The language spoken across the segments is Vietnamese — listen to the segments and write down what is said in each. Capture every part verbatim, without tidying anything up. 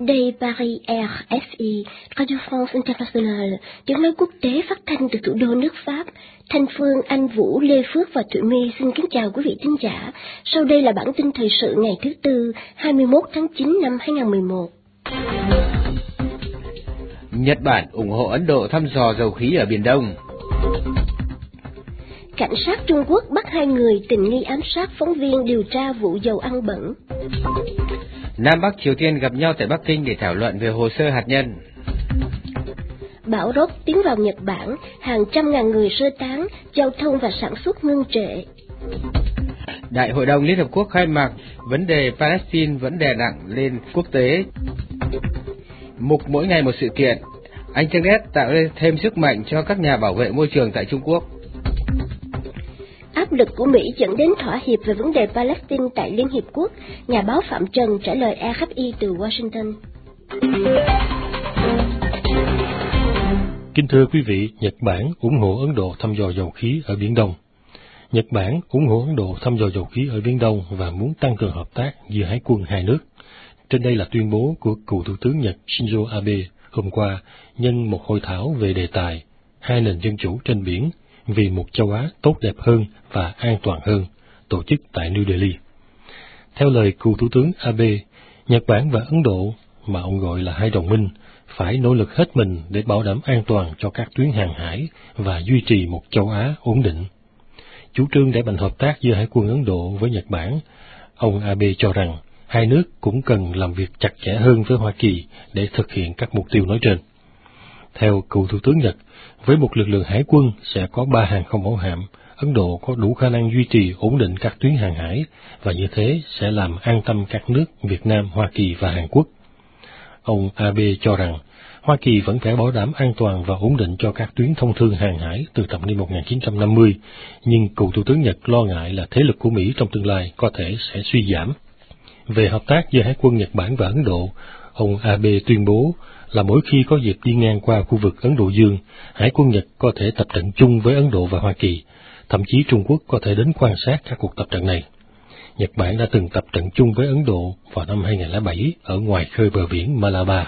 Đây Paris R F I, Radio France Internationale, tiếng nói quốc tế phát thanh từ thủ đô nước Pháp. Thanh Phương, Anh Vũ, Lê Phước và Thụy My xin kính chào quý vị thính giả. Sau đây là bản tin thời sự ngày thứ Tư, hai mươi mốt tháng chín năm hai nghìn không trăm mười một. Nhật Bản ủng hộ Ấn Độ thăm dò dầu khí ở Biển Đông. Cảnh sát Trung Quốc bắt hai người tình nghi ám sát phóng viên điều tra vụ dầu ăn bẩn. Nam Bắc Triều Tiên gặp nhau tại Bắc Kinh để thảo luận về hồ sơ hạt nhân. Bão Rock tiến vào Nhật Bản, hàng trăm ngàn người sơ tán, giao thông và sản xuất ngưng trệ. Đại hội đồng Liên Hợp Quốc khai mạc, vấn đề Palestine vẫn đè nặng lên quốc tế. Mục mỗi ngày một sự kiện, Internet tạo nên thêm sức mạnh cho các nhà bảo vệ môi trường tại Trung Quốc. Áp lực của Mỹ dẫn đến thỏa hiệp về vấn đề Palestine tại Liên Hiệp Quốc, nhà báo Phạm Trần trả lời R F I từ Washington. Kính thưa quý vị, Nhật Bản ủng hộ Ấn Độ thăm dò dầu khí ở Biển Đông. Nhật Bản ủng hộ Ấn Độ thăm dò dầu khí ở Biển Đông và muốn tăng cường hợp tác giữa hải quân hai nước. Trên đây là tuyên bố của cựu Thủ tướng Nhật Shinzo Abe hôm qua nhân một hội thảo về đề tài hai nền dân chủ trên biển vì một châu Á tốt đẹp hơn và an toàn hơn, tổ chức tại New Delhi. Theo lời cựu Thủ tướng Abe, Nhật Bản và Ấn Độ, mà ông gọi là hai đồng minh, phải nỗ lực hết mình để bảo đảm an toàn cho các tuyến hàng hải và duy trì một châu Á ổn định. Chủ trương đẩy mạnh hợp tác giữa Hải quân Ấn Độ với Nhật Bản, ông Abe cho rằng hai nước cũng cần làm việc chặt chẽ hơn với Hoa Kỳ để thực hiện các mục tiêu nói trên. Theo cựu Thủ tướng Nhật, với một lực lượng hải quân sẽ có ba hàng không mẫu hạm, Ấn Độ có đủ khả năng duy trì ổn định các tuyến hàng hải và như thế sẽ làm an tâm các nước Việt Nam, Hoa Kỳ và Hàn Quốc. Ông Abe cho rằng Hoa Kỳ vẫn phải bảo đảm an toàn và ổn định cho các tuyến thông thương hàng hải từ thập niên một nghìn chín trăm năm mươi, nhưng cựu Thủ tướng Nhật lo ngại là thế lực của Mỹ trong tương lai có thể sẽ suy giảm. Về hợp tác giữa Hải quân Nhật Bản và Ấn Độ, ông Abe tuyên bố là mỗi khi có dịp đi ngang qua khu vực Ấn Độ Dương, Hải quân Nhật có thể tập trận chung với Ấn Độ và Hoa Kỳ, thậm chí Trung Quốc có thể đến quan sát các cuộc tập trận này. Nhật Bản đã từng tập trận chung với Ấn Độ vào năm hai nghìn không trăm lẻ bảy ở ngoài khơi bờ biển Malabar.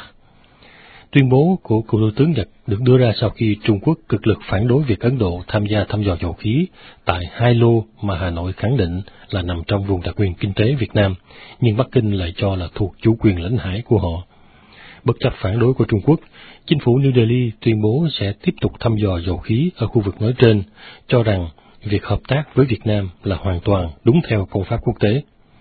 Tuyên bố của cựu Thủ tướng Nhật được đưa ra sau khi Trung Quốc cực lực phản đối việc Ấn Độ tham gia thăm dò dầu khí tại hai lô mà Hà Nội khẳng định là nằm trong vùng đặc quyền kinh tế Việt Nam, nhưng Bắc Kinh lại cho là thuộc chủ quyền lãnh hải của họ. Bất chấp phản đối của Trung Quốc, chính phủ New Delhi tuyên bố sẽ tiếp tục thăm dò dầu khí ở khu vực nói trên, cho rằng việc hợp tác với Việt Nam là hoàn toàn đúng theo công pháp quốc tế.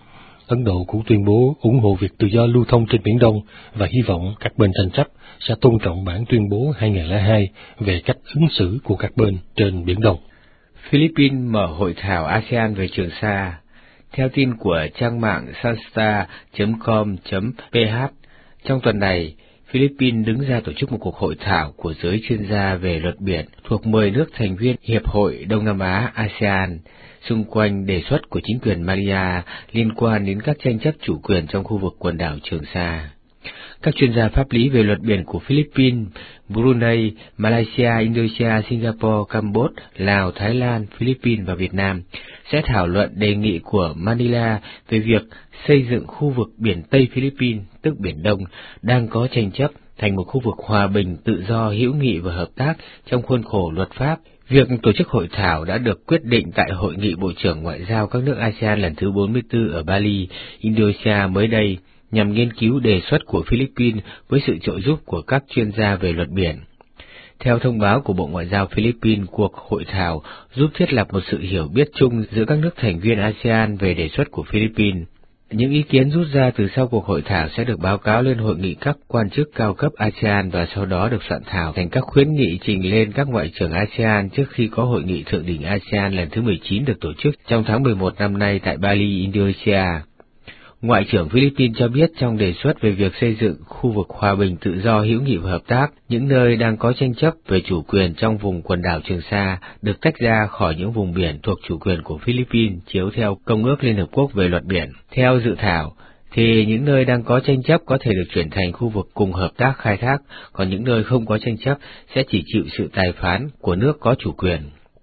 Ấn Độ cũng tuyên bố ủng hộ việc tự do lưu thông trên Biển Đông và hy vọng các bên tranh chấp sẽ tôn trọng bản tuyên bố hai nghìn không trăm lẻ hai về cách ứng xử của các bên trên Biển Đông. Philippines mở hội thảo a sê an về Trường Sa. Theo tin của trang mạng sunstar chấm com chấm p h, trong tuần này, Philippines đứng ra tổ chức một cuộc hội thảo của giới chuyên gia về luật biển thuộc mười nước thành viên Hiệp hội Đông Nam Á a sê an, xung quanh đề xuất của chính quyền Malaysia liên quan đến các tranh chấp chủ quyền trong khu vực quần đảo Trường Sa. Các chuyên gia pháp lý về luật biển của Philippines, Brunei, Malaysia, Indonesia, Singapore, Campuchia, Lào, Thái Lan, Philippines và Việt Nam sẽ thảo luận đề nghị của Manila về việc xây dựng khu vực biển Tây Philippines, tức Biển Đông, đang có tranh chấp thành một khu vực hòa bình, tự do, hữu nghị và hợp tác trong khuôn khổ luật pháp. Việc tổ chức hội thảo đã được quyết định tại Hội nghị Bộ trưởng Ngoại giao các nước a sê an lần thứ bốn mươi tư ở Bali, Indonesia mới đây, nhằm nghiên cứu đề xuất của Philippines với sự trợ giúp của các chuyên gia về luật biển. Theo thông báo của Bộ Ngoại giao Philippines, cuộc hội thảo giúp thiết lập một sự hiểu biết chung giữa các nước thành viên a sê an về đề xuất của Philippines. Những ý kiến rút ra từ sau cuộc hội thảo sẽ được báo cáo lên hội nghị các quan chức cao cấp a sê an và sau đó được soạn thảo thành các khuyến nghị trình lên các ngoại trưởng a sê an trước khi có hội nghị thượng đỉnh a sê an lần thứ mười chín được tổ chức trong tháng mười một năm nay tại Bali, Indonesia. Ngoại trưởng Philippines cho biết trong đề xuất về việc xây dựng khu vực hòa bình, tự do, hữu nghị và hợp tác, những nơi đang có tranh chấp về chủ quyền trong vùng quần đảo Trường Sa được tách ra khỏi những vùng biển thuộc chủ quyền của Philippines chiếu theo Công ước Liên Hợp Quốc về luật biển. Theo dự thảo, thì những nơi đang có tranh chấp có thể được chuyển thành khu vực cùng hợp tác khai thác, còn những nơi không có tranh chấp sẽ chỉ chịu sự tài phán của nước có chủ quyền.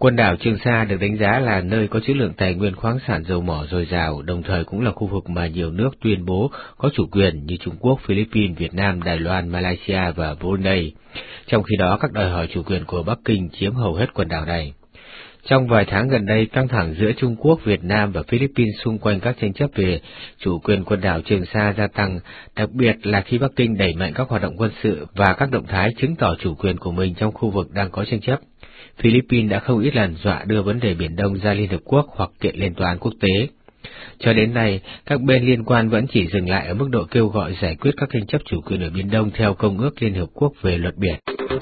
Quần đảo Trường Sa được đánh giá là nơi có trữ lượng tài nguyên khoáng sản dầu mỏ dồi dào, đồng thời cũng là khu vực mà nhiều nước tuyên bố có chủ quyền như Trung Quốc, Philippines, Việt Nam, Đài Loan, Malaysia và Brunei. Trong khi đó, các đòi hỏi chủ quyền của Bắc Kinh chiếm hầu hết quần đảo này. Trong vài tháng gần đây, căng thẳng giữa Trung Quốc, Việt Nam và Philippines xung quanh các tranh chấp về chủ quyền quần đảo Trường Sa gia tăng, đặc biệt là khi Bắc Kinh đẩy mạnh các hoạt động quân sự và các động thái chứng tỏ chủ quyền của mình trong khu vực đang có tranh chấp. Philippines đã không ít lần dọa đưa vấn đề Biển Đông ra Liên Hợp Quốc hoặc kiện lên tòa án quốc tế. Cho đến nay, các bên liên quan vẫn chỉ dừng lại ở mức độ kêu gọi giải quyết các tranh chấp chủ quyền ở Biển Đông theo Công ước Liên Hợp Quốc về luật biển.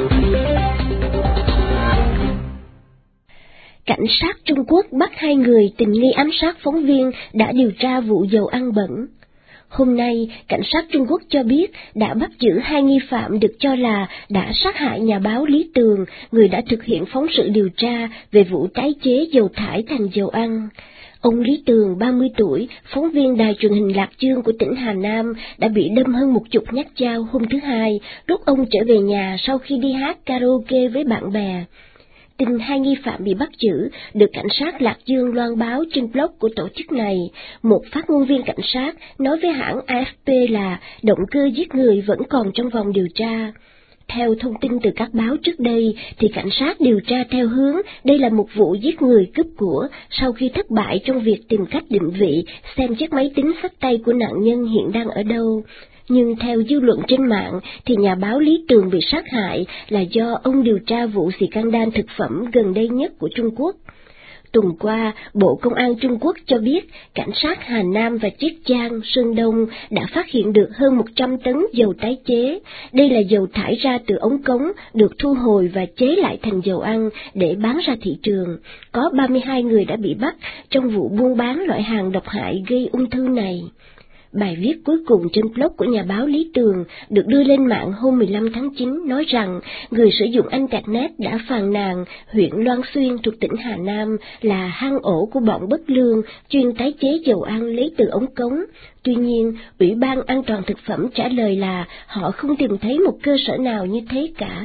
Cảnh sát Trung Quốc bắt hai người tình nghi ám sát phóng viên đã điều tra vụ dầu ăn bẩn. Hôm nay, cảnh sát Trung Quốc cho biết đã bắt giữ hai nghi phạm được cho là đã sát hại nhà báo Lý Tường, người đã thực hiện phóng sự điều tra về vụ tái chế dầu thải thành dầu ăn. Ông Lý Tường, ba mươi tuổi, phóng viên đài truyền hình Lạc Dương của tỉnh Hà Nam, đã bị đâm hơn một chục nhát dao hôm thứ Hai, lúc ông trở về nhà sau khi đi hát karaoke với bạn bè. Tin hai nghi phạm bị bắt giữ được cảnh sát Lạc Dương loan báo trên blog của tổ chức này. Một phát ngôn viên cảnh sát nói với hãng a ép pê là động cơ giết người vẫn còn trong vòng điều tra. Theo thông tin từ các báo trước đây, thì cảnh sát điều tra theo hướng đây là một vụ giết người cướp của sau khi thất bại trong việc tìm cách định vị xem chiếc máy tính xách tay của nạn nhân hiện đang ở đâu. Nhưng theo dư luận trên mạng thì nhà báo Lý Tường bị sát hại là do ông điều tra vụ scandal thực phẩm gần đây nhất của Trung Quốc. Tuần qua, Bộ Công an Trung Quốc cho biết cảnh sát Hà Nam và Chiết Giang, Sơn Đông đã phát hiện được hơn một trăm tấn dầu tái chế. Đây là dầu thải ra từ ống cống, được thu hồi và chế lại thành dầu ăn để bán ra thị trường. Có ba mươi hai người đã bị bắt trong vụ buôn bán loại hàng độc hại gây ung thư này. Bài viết cuối cùng trên blog của nhà báo Lý Tường được đưa lên mạng hôm mười lăm tháng chín nói rằng người sử dụng Internet đã phàn nàn huyện Loan Xuyên thuộc tỉnh Hà Nam là hang ổ của bọn bất lương chuyên tái chế dầu ăn lấy từ ống cống. Tuy nhiên, Ủy ban An toàn thực phẩm trả lời là họ không tìm thấy một cơ sở nào như thế cả.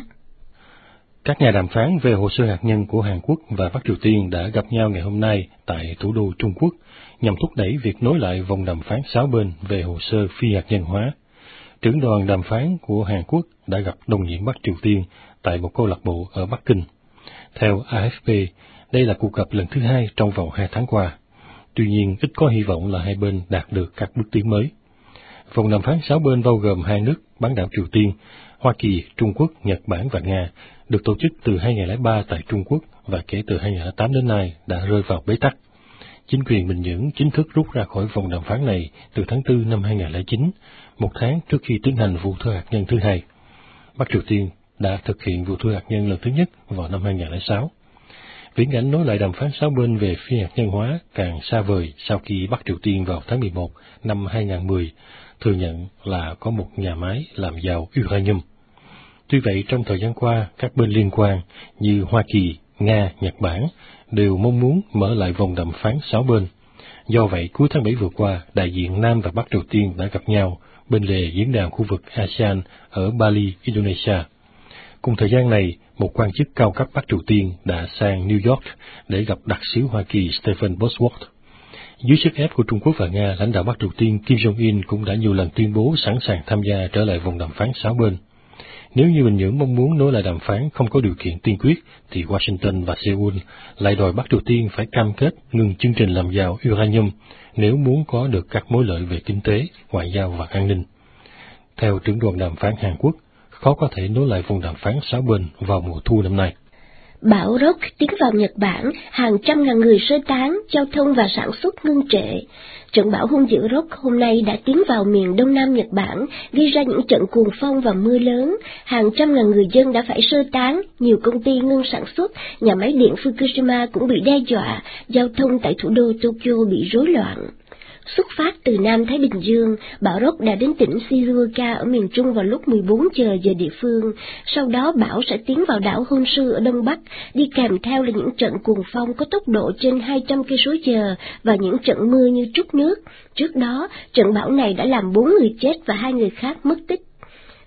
Các nhà đàm phán về hồ sơ hạt nhân của Hàn Quốc và Bắc Triều Tiên đã gặp nhau ngày hôm nay tại thủ đô Trung Quốc, nhằm thúc đẩy việc nối lại vòng đàm phán sáu bên về hồ sơ phi hạt nhân hóa. Trưởng đoàn đàm phán của Hàn Quốc đã gặp đồng nhiệm Bắc Triều Tiên tại một câu lạc bộ ở Bắc Kinh. Theo a ép pê, đây là cuộc gặp lần thứ hai trong vòng hai tháng qua. Tuy nhiên, ít có hy vọng là hai bên đạt được các bước tiến mới. Vòng đàm phán sáu bên bao gồm hai nước bán đảo Triều Tiên, Hoa Kỳ, Trung Quốc, Nhật Bản và Nga, được tổ chức từ hai nghìn không trăm lẻ ba tại Trung Quốc và kể từ hai nghìn không trăm lẻ tám đến nay đã rơi vào bế tắc. Chính quyền Bình Nhưỡng chính thức rút ra khỏi vòng đàm phán này từ tháng tư năm hai nghìn không trăm lẻ chín, một tháng trước khi tiến hành vụ thử hạt nhân thứ hai. Bắc Triều Tiên đã thực hiện vụ thử hạt nhân lần thứ nhất vào năm hai nghìn không trăm lẻ sáu. Viễn ảnh nối lại đàm phán sáu bên về phi hạt nhân hóa càng xa vời sau khi Bắc Triều Tiên vào tháng mười một năm hai nghìn không trăm mười thừa nhận là có một nhà máy làm giàu uranium. Tuy vậy, trong thời gian qua, các bên liên quan như Hoa Kỳ, Nga, Nhật Bản đều mong muốn mở lại vòng đàm phán sáu bên. Do vậy, cuối tháng bảy vừa qua, đại diện Nam và Bắc Triều Tiên đã gặp nhau bên lề diễn đàn khu vực a sê an ở Bali, Indonesia. Cùng thời gian này, một quan chức cao cấp Bắc Triều Tiên đã sang New York để gặp đặc sứ Hoa Kỳ Stephen Bosworth. Dưới sức ép của Trung Quốc và Nga, lãnh đạo Bắc Triều Tiên Kim Jong-un cũng đã nhiều lần tuyên bố sẵn sàng tham gia trở lại vòng đàm phán sáu bên. Nếu như Bình Nhưỡng mong muốn nối lại đàm phán không có điều kiện tiên quyết, thì Washington và Seoul lại đòi Bắc Triều Tiên phải cam kết ngừng chương trình làm giàu uranium nếu muốn có được các mối lợi về kinh tế, ngoại giao và an ninh. Theo trưởng đoàn đàm phán Hàn Quốc, khó có thể nối lại vòng đàm phán sáu bên vào mùa thu năm nay. Bão Rock tiến vào Nhật Bản, hàng trăm ngàn người sơ tán, giao thông và sản xuất ngưng trệ. Trận bão hung dữ Rock hôm nay đã tiến vào miền đông nam Nhật Bản, gây ra những trận cuồng phong và mưa lớn. Hàng trăm ngàn người dân đã phải sơ tán, nhiều công ty ngưng sản xuất, nhà máy điện Fukushima cũng bị đe dọa, giao thông tại thủ đô Tokyo bị rối loạn. Xuất phát từ Nam Thái Bình Dương, bão Rock đã đến tỉnh Shizuoka ở miền Trung vào lúc mười bốn giờ giờ địa phương. Sau đó bão sẽ tiến vào đảo Honshu ở Đông Bắc, đi kèm theo là những trận cuồng phong có tốc độ trên hai trăm ki lô mét giờ và những trận mưa như trút nước. Trước đó, trận bão này đã làm bốn người chết và hai người khác mất tích.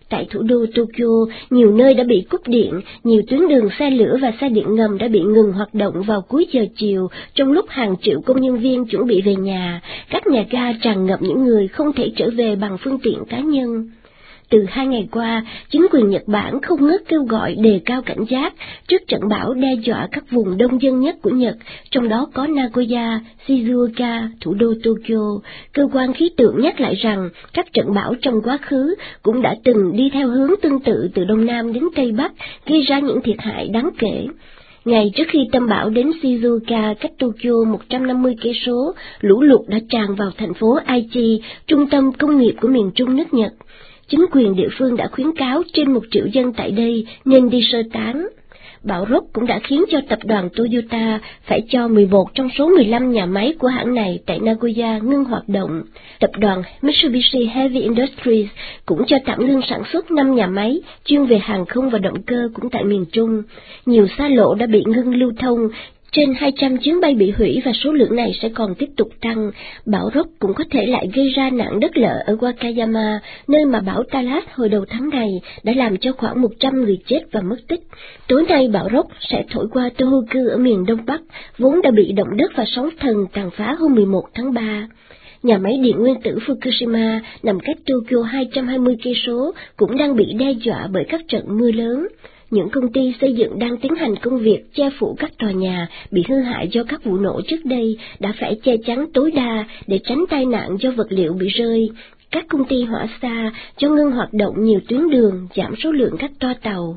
Tại thủ đô Tokyo, nhiều nơi đã bị cúp điện, nhiều tuyến đường xe lửa và xe điện ngầm đã bị ngừng hoạt động vào cuối giờ chiều, trong lúc hàng triệu công nhân viên chuẩn bị về nhà. Các nhà ga tràn ngập những người không thể trở về bằng phương tiện cá nhân. Từ hai ngày qua, chính quyền Nhật Bản không ngớt kêu gọi đề cao cảnh giác trước trận bão đe dọa các vùng đông dân nhất của Nhật, trong đó có Nagoya, Shizuoka, thủ đô Tokyo. Cơ quan khí tượng nhắc lại rằng các trận bão trong quá khứ cũng đã từng đi theo hướng tương tự từ Đông Nam đến Tây Bắc, gây ra những thiệt hại đáng kể. Ngày trước khi tâm bão đến Shizuoka cách Tokyo một trăm năm mươi cây số, lũ lụt đã tràn vào thành phố Aichi, trung tâm công nghiệp của miền Trung nước Nhật. Chính quyền địa phương đã khuyến cáo trên một triệu dân tại đây nên đi sơ tán. Bão Rock cũng đã khiến cho tập đoàn Toyota phải cho mười một trong số mười lăm nhà máy của hãng này tại Nagoya ngưng hoạt động. Tập đoàn Mitsubishi Heavy Industries cũng cho tạm ngưng sản xuất năm nhà máy chuyên về hàng không và động cơ cũng tại miền Trung. Nhiều xa lộ đã bị ngưng lưu thông. Trên hai trăm chuyến bay bị hủy và số lượng này sẽ còn tiếp tục tăng. Bão Rock cũng có thể lại gây ra nạn đất lở ở Wakayama, nơi mà bão Talas hồi đầu tháng này đã làm cho khoảng một trăm người chết và mất tích. Tối nay bão Rock sẽ thổi qua Tohoku ở miền Đông Bắc, vốn đã bị động đất và sóng thần tàn phá hôm mười một tháng ba. Nhà máy điện nguyên tử Fukushima nằm cách Tokyo hai trăm hai mươi cây số cũng đang bị đe dọa bởi các trận mưa lớn. Những công ty xây dựng đang tiến hành công việc che phủ các tòa nhà bị hư hại do các vụ nổ trước đây đã phải che chắn tối đa để tránh tai nạn do vật liệu bị rơi. Các công ty hỏa xa cho ngưng hoạt động nhiều tuyến đường, giảm số lượng các toa tàu.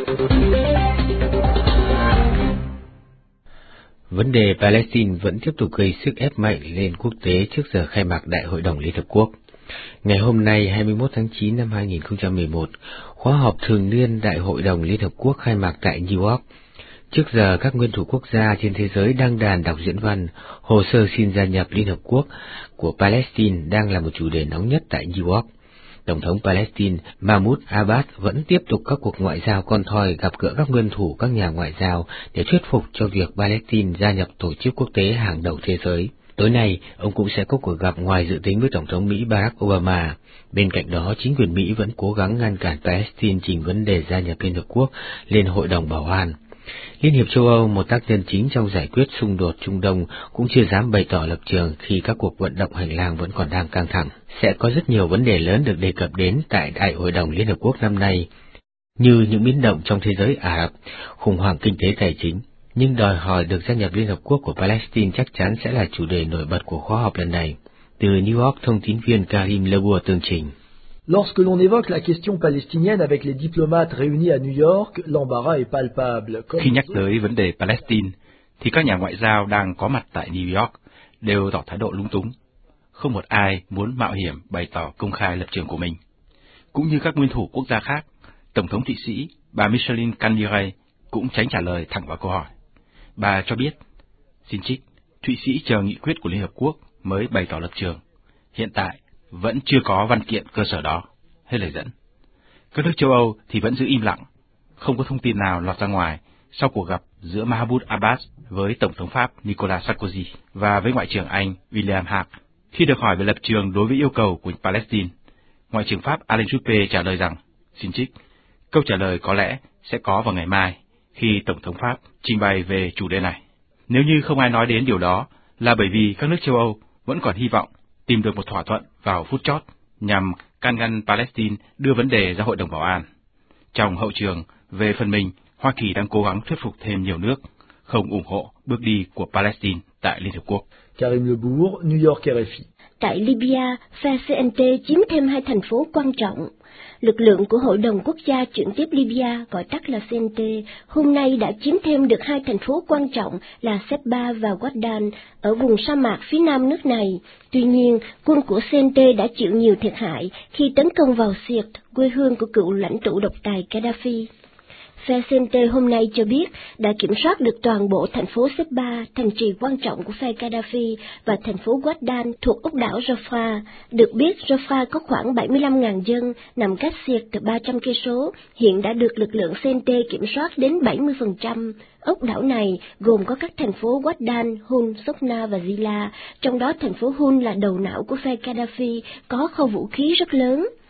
Vấn đề Palestine vẫn tiếp tục gây sức ép mạnh lên quốc tế trước giờ khai mạc Đại hội đồng Liên Hợp Quốc. Ngày hôm nay hai mươi mốt tháng chín năm hai nghìn không trăm mười một, khóa họp thường niên Đại hội đồng Liên Hợp Quốc khai mạc tại New York. Trước giờ, các nguyên thủ quốc gia trên thế giới đăng đàn đọc diễn văn, hồ sơ xin gia nhập Liên Hợp Quốc của Palestine đang là một chủ đề nóng nhất tại New York. Tổng thống Palestine Mahmoud Abbas vẫn tiếp tục các cuộc ngoại giao con thoi gặp gỡ các nguyên thủ các nhà ngoại giao để thuyết phục cho việc Palestine gia nhập tổ chức quốc tế hàng đầu thế giới. Tối nay, ông cũng sẽ có cuộc gặp ngoài dự tính với Tổng thống Mỹ Barack Obama. Bên cạnh đó, chính quyền Mỹ vẫn cố gắng ngăn cản Palestine trình vấn đề gia nhập Liên Hợp Quốc lên Hội đồng Bảo an. Liên hiệp châu Âu, một tác nhân chính trong giải quyết xung đột Trung Đông, cũng chưa dám bày tỏ lập trường khi các cuộc vận động hành lang vẫn còn đang căng thẳng. Sẽ có rất nhiều vấn đề lớn được đề cập đến tại Đại hội đồng Liên Hợp Quốc năm nay, như những biến động trong thế giới Ả Rập, khủng hoảng kinh tế tài chính, nhưng đòi hỏi được gia nhập Liên Hợp Quốc của Palestine chắc chắn sẽ là chủ đề nổi bật của khóa họp lần này. Từ New York, thông tin viên Karim Lebour tường trình. Lorsque l'on évoque la question palestinienne avec les diplomates réunis à New York, l'embarras est palpable. Khi nhắc tới vấn đề Palestine, thì các nhà ngoại giao đang có mặt tại New York đều tỏ thái độ lúng túng. Không một ai muốn mạo hiểm bày tỏ công khai lập trường của mình. Cũng như các nguyên thủ quốc gia khác, Tổng thống Thụy Sĩ, bà Micheline Candiere cũng tránh trả lời thẳng vào câu hỏi. Bà cho biết, xin trích, Thụy Sĩ chờ nghị quyết của Liên Hợp Quốc mới bày tỏ lập trường. Hiện tại, vẫn chưa có văn kiện cơ sở đó. Hết lời dẫn. Các nước châu Âu thì vẫn giữ im lặng, không có thông tin nào lọt ra ngoài sau cuộc gặp giữa Mahmoud Abbas với Tổng thống Pháp Nicolas Sarkozy và với Ngoại trưởng Anh William Hague. Khi được hỏi về lập trường đối với yêu cầu của Palestine, Ngoại trưởng Pháp Alain Juppé trả lời rằng, xin trích, câu trả lời có lẽ sẽ có vào ngày mai khi Tổng thống Pháp trình bày về chủ đề này. Nếu như không ai nói đến điều đó là bởi vì các nước châu Âu vẫn còn hy vọng tìm được một thỏa thuận vào phút chót nhằm can ngăn Palestine đưa vấn đề ra Hội đồng Bảo an. Trong hậu trường, về phần mình, Hoa Kỳ đang cố gắng thuyết phục thêm nhiều nước không ủng hộ bước đi của Palestine tại Liên Hợp Quốc. Karim Lebour, New York, R F I. Tại Libya, phe xê en tê chiếm thêm hai thành phố quan trọng. Lực lượng của Hội đồng Quốc gia chuyển tiếp Libya, gọi tắt là xê en tê, hôm nay đã chiếm thêm được hai thành phố quan trọng là Sebha và Wadan ở vùng sa mạc phía nam nước này. Tuy nhiên, quân của xê en tê đã chịu nhiều thiệt hại khi tấn công vào Sirte, quê hương của cựu lãnh tụ độc tài Gaddafi. Phe xê en tê hôm nay cho biết đã kiểm soát được toàn bộ thành phố Sebha, thành trì quan trọng của phe Gaddafi, và thành phố Wadan thuộc ốc đảo Rafah. Được biết, Rafah có khoảng bảy mươi lăm nghìn dân, nằm cách Sirte ba trăm cây số, hiện đã được lực lượng xê en tê kiểm soát đến bảy mươi phần trăm. Ốc đảo này gồm có các thành phố Wadan, Hun, Sokna và Zila, trong đó thành phố Hun là đầu não của phe Gaddafi, có kho vũ khí rất lớn.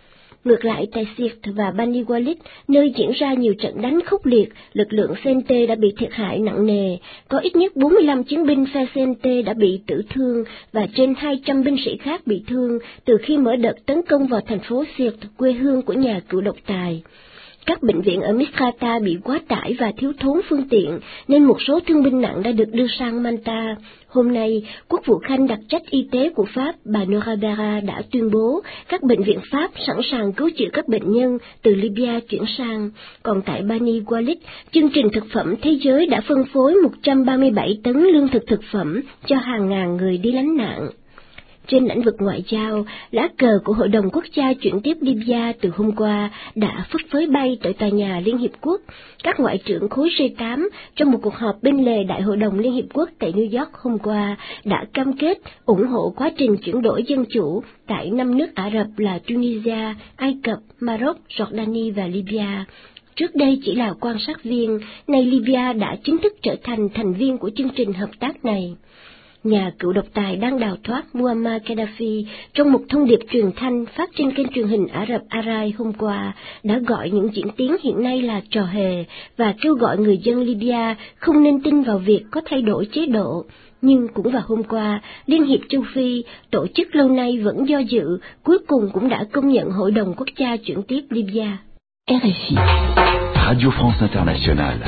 Ngược lại, tại Sirte và Bani Walid, nơi diễn ra nhiều trận đánh khốc liệt, lực lượng xê en tê đã bị thiệt hại nặng nề. Có ít nhất bốn mươi lăm chiến binh phe xê en tê đã bị tử thương và trên hai trăm binh sĩ khác bị thương từ khi mở đợt tấn công vào thành phố Sirte, quê hương của nhà cựu độc tài. Các bệnh viện ở Misrata bị quá tải và thiếu thốn phương tiện, nên một số thương binh nặng đã được đưa sang Manta. Hôm nay, Quốc vụ Khanh đặc trách y tế của Pháp, bà Nora Berra đã tuyên bố các bệnh viện Pháp sẵn sàng cứu chữa các bệnh nhân từ Libya chuyển sang. Còn tại Bani Walid, chương trình thực phẩm thế giới đã phân phối một trăm ba mươi bảy tấn lương thực thực phẩm cho hàng ngàn người đi lánh nạn. Trên lĩnh vực ngoại giao, lá cờ của Hội đồng Quốc gia chuyển tiếp Libya từ hôm qua đã phất phới bay tới tòa nhà Liên Hiệp Quốc. Các ngoại trưởng khối G tám trong một cuộc họp bên lề Đại hội đồng Liên Hiệp Quốc tại New York hôm qua đã cam kết ủng hộ quá trình chuyển đổi dân chủ tại năm nước Ả Rập là Tunisia, Ai Cập, Maroc, Jordani và Libya. Trước đây chỉ là quan sát viên, nay Libya đã chính thức trở thành thành viên của chương trình hợp tác này. Nhà cựu độc tài đang đào thoát Muammar Gaddafi trong một thông điệp truyền thanh phát trên kênh truyền hình Ả Rập Arai hôm qua đã gọi những diễn tiến hiện nay là trò hề và kêu gọi người dân Libya không nên tin vào việc có thay đổi chế độ. Nhưng cũng vào hôm qua, Liên hiệp châu Phi, tổ chức lâu nay vẫn do dự, cuối cùng cũng đã công nhận Hội đồng Quốc gia chuyển tiếp Libya. R F I, Radio France Internationale.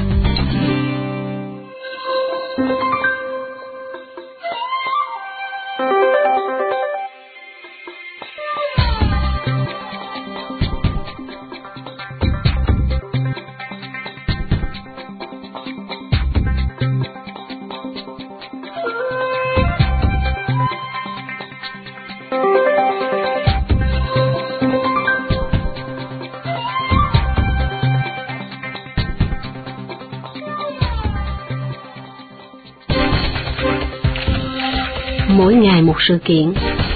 Mỗi ngày một sự kiện.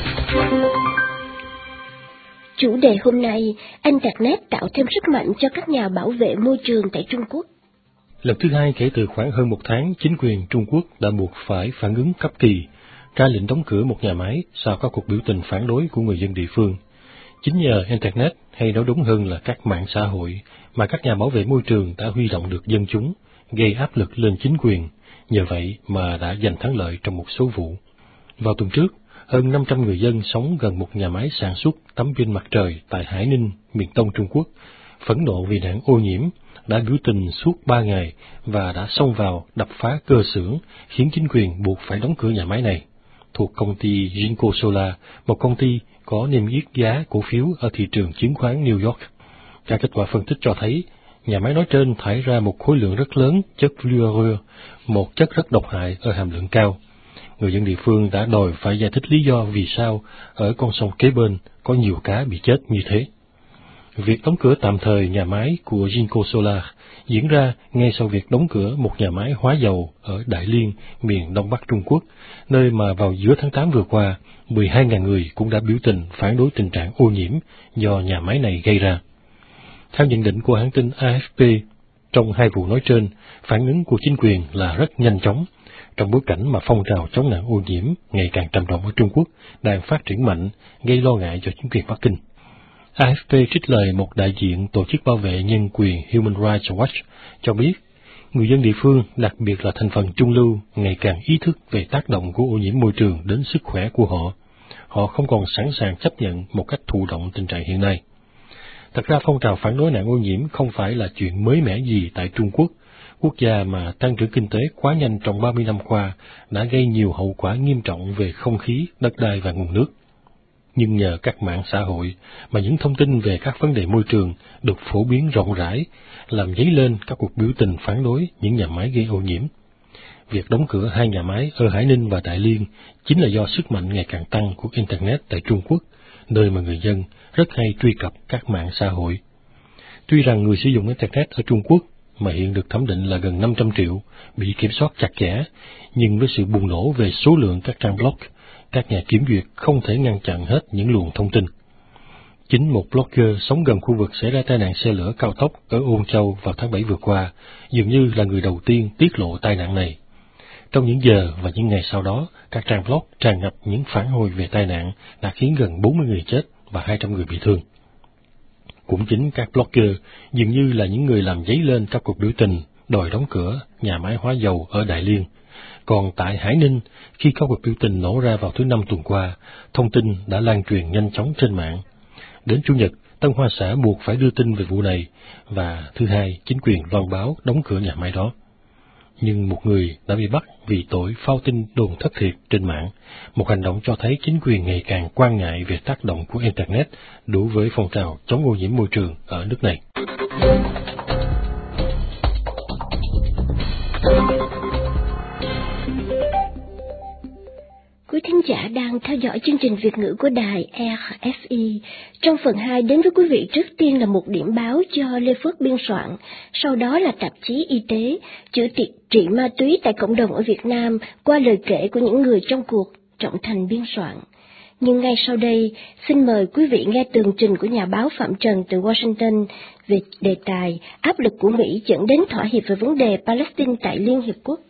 Chủ đề hôm nay, Internet tạo thêm sức mạnh cho các nhà bảo vệ môi trường tại Trung Quốc. Lần thứ hai kể từ khoảng hơn một tháng, chính quyền Trung Quốc đã buộc phải phản ứng cấp kỳ, ra lệnh đóng cửa một nhà máy sau các cuộc biểu tình phản đối của người dân địa phương. Chính nhờ Internet, hay nói đúng hơn là các mạng xã hội, mà các nhà bảo vệ môi trường đã huy động được dân chúng, gây áp lực lên chính quyền, nhờ vậy mà đã giành thắng lợi trong một số vụ. Vào tuần trước, hơn năm trăm người dân sống gần một nhà máy sản xuất tấm pin mặt trời tại Hải Ninh, miền Đông Trung Quốc, phẫn nộ vì nạn ô nhiễm, đã biểu tình suốt ba ngày và đã xông vào đập phá cơ xưởng, khiến chính quyền buộc phải đóng cửa nhà máy này, thuộc công ty Jinko Solar, một công ty có niêm yết giá cổ phiếu ở thị trường chứng khoán New York. Các kết quả phân tích cho thấy, nhà máy nói trên thải ra một khối lượng rất lớn chất fluorure, một chất rất độc hại ở hàm lượng cao. Người dân địa phương đã đòi phải giải thích lý do vì sao ở con sông kế bên có nhiều cá bị chết như thế. Việc đóng cửa tạm thời nhà máy của Jinko Solar diễn ra ngay sau việc đóng cửa một nhà máy hóa dầu ở Đại Liên, miền Đông Bắc Trung Quốc, nơi mà vào giữa tháng tám vừa qua, mười hai nghìn người cũng đã biểu tình phản đối tình trạng ô nhiễm do nhà máy này gây ra. Theo nhận định của hãng tin A F P, trong hai vụ nói trên, phản ứng của chính quyền là rất nhanh chóng, trong bối cảnh mà phong trào chống nạn ô nhiễm ngày càng trầm trọng ở Trung Quốc đang phát triển mạnh, gây lo ngại cho chính quyền Bắc Kinh. A F P trích lời một đại diện tổ chức bảo vệ nhân quyền Human Rights Watch cho biết, người dân địa phương, đặc biệt là thành phần trung lưu, ngày càng ý thức về tác động của ô nhiễm môi trường đến sức khỏe của họ. Họ không còn sẵn sàng chấp nhận một cách thụ động tình trạng hiện nay. Thật ra phong trào phản đối nạn ô nhiễm không phải là chuyện mới mẻ gì tại Trung Quốc, quốc gia mà tăng trưởng kinh tế quá nhanh trong ba mươi năm qua đã gây nhiều hậu quả nghiêm trọng về không khí, đất đai và nguồn nước. Nhưng nhờ các mạng xã hội mà những thông tin về các vấn đề môi trường được phổ biến rộng rãi, làm dấy lên các cuộc biểu tình phản đối những nhà máy gây ô nhiễm. Việc đóng cửa hai nhà máy ở Hải Ninh và Đại Liên chính là do sức mạnh ngày càng tăng của Internet tại Trung Quốc, nơi mà người dân rất hay truy cập các mạng xã hội. Tuy rằng người sử dụng Internet ở Trung Quốc, mà hiện được thẩm định là gần năm trăm triệu, bị kiểm soát chặt chẽ, nhưng với sự bùng nổ về số lượng các trang blog, các nhà kiểm duyệt không thể ngăn chặn hết những luồng thông tin. Chính một blogger sống gần khu vực xảy ra tai nạn xe lửa cao tốc ở Ôn Châu vào tháng bảy vừa qua, dường như là người đầu tiên tiết lộ tai nạn này. Trong những giờ và những ngày sau đó, các trang blog tràn ngập những phản hồi về tai nạn đã khiến gần bốn mươi người chết và hai trăm người bị thương. Cũng chính các blogger dường như là những người làm dấy lên các cuộc biểu tình đòi đóng cửa nhà máy hóa dầu ở Đại Liên. Còn tại Hải Ninh, khi có cuộc biểu tình nổ ra vào thứ Năm tuần qua, thông tin đã lan truyền nhanh chóng trên mạng. Đến Chủ nhật, Tân Hoa Xã buộc phải đưa tin về vụ này, và thứ Hai, chính quyền loan báo đóng cửa nhà máy đó. Nhưng một người đã bị bắt vì tội phao tin đồn thất thiệt trên mạng, một hành động cho thấy chính quyền ngày càng quan ngại về tác động của Internet đối với phong trào chống ô nhiễm môi trường ở nước này. Quý thính giả đang theo dõi chương trình Việt ngữ của đài R F I. Trong phần hai đến với quý vị trước tiên là một điểm báo do Lê Phước biên soạn, sau đó là tạp chí Y tế, chữa trị, trị ma túy tại cộng đồng ở Việt Nam qua lời kể của những người trong cuộc, Trọng Thành biên soạn. Nhưng ngay sau đây, xin mời quý vị nghe tường trình của nhà báo Phạm Trần từ Washington về đề tài áp lực của Mỹ dẫn đến thỏa hiệp về vấn đề Palestine tại Liên Hiệp Quốc.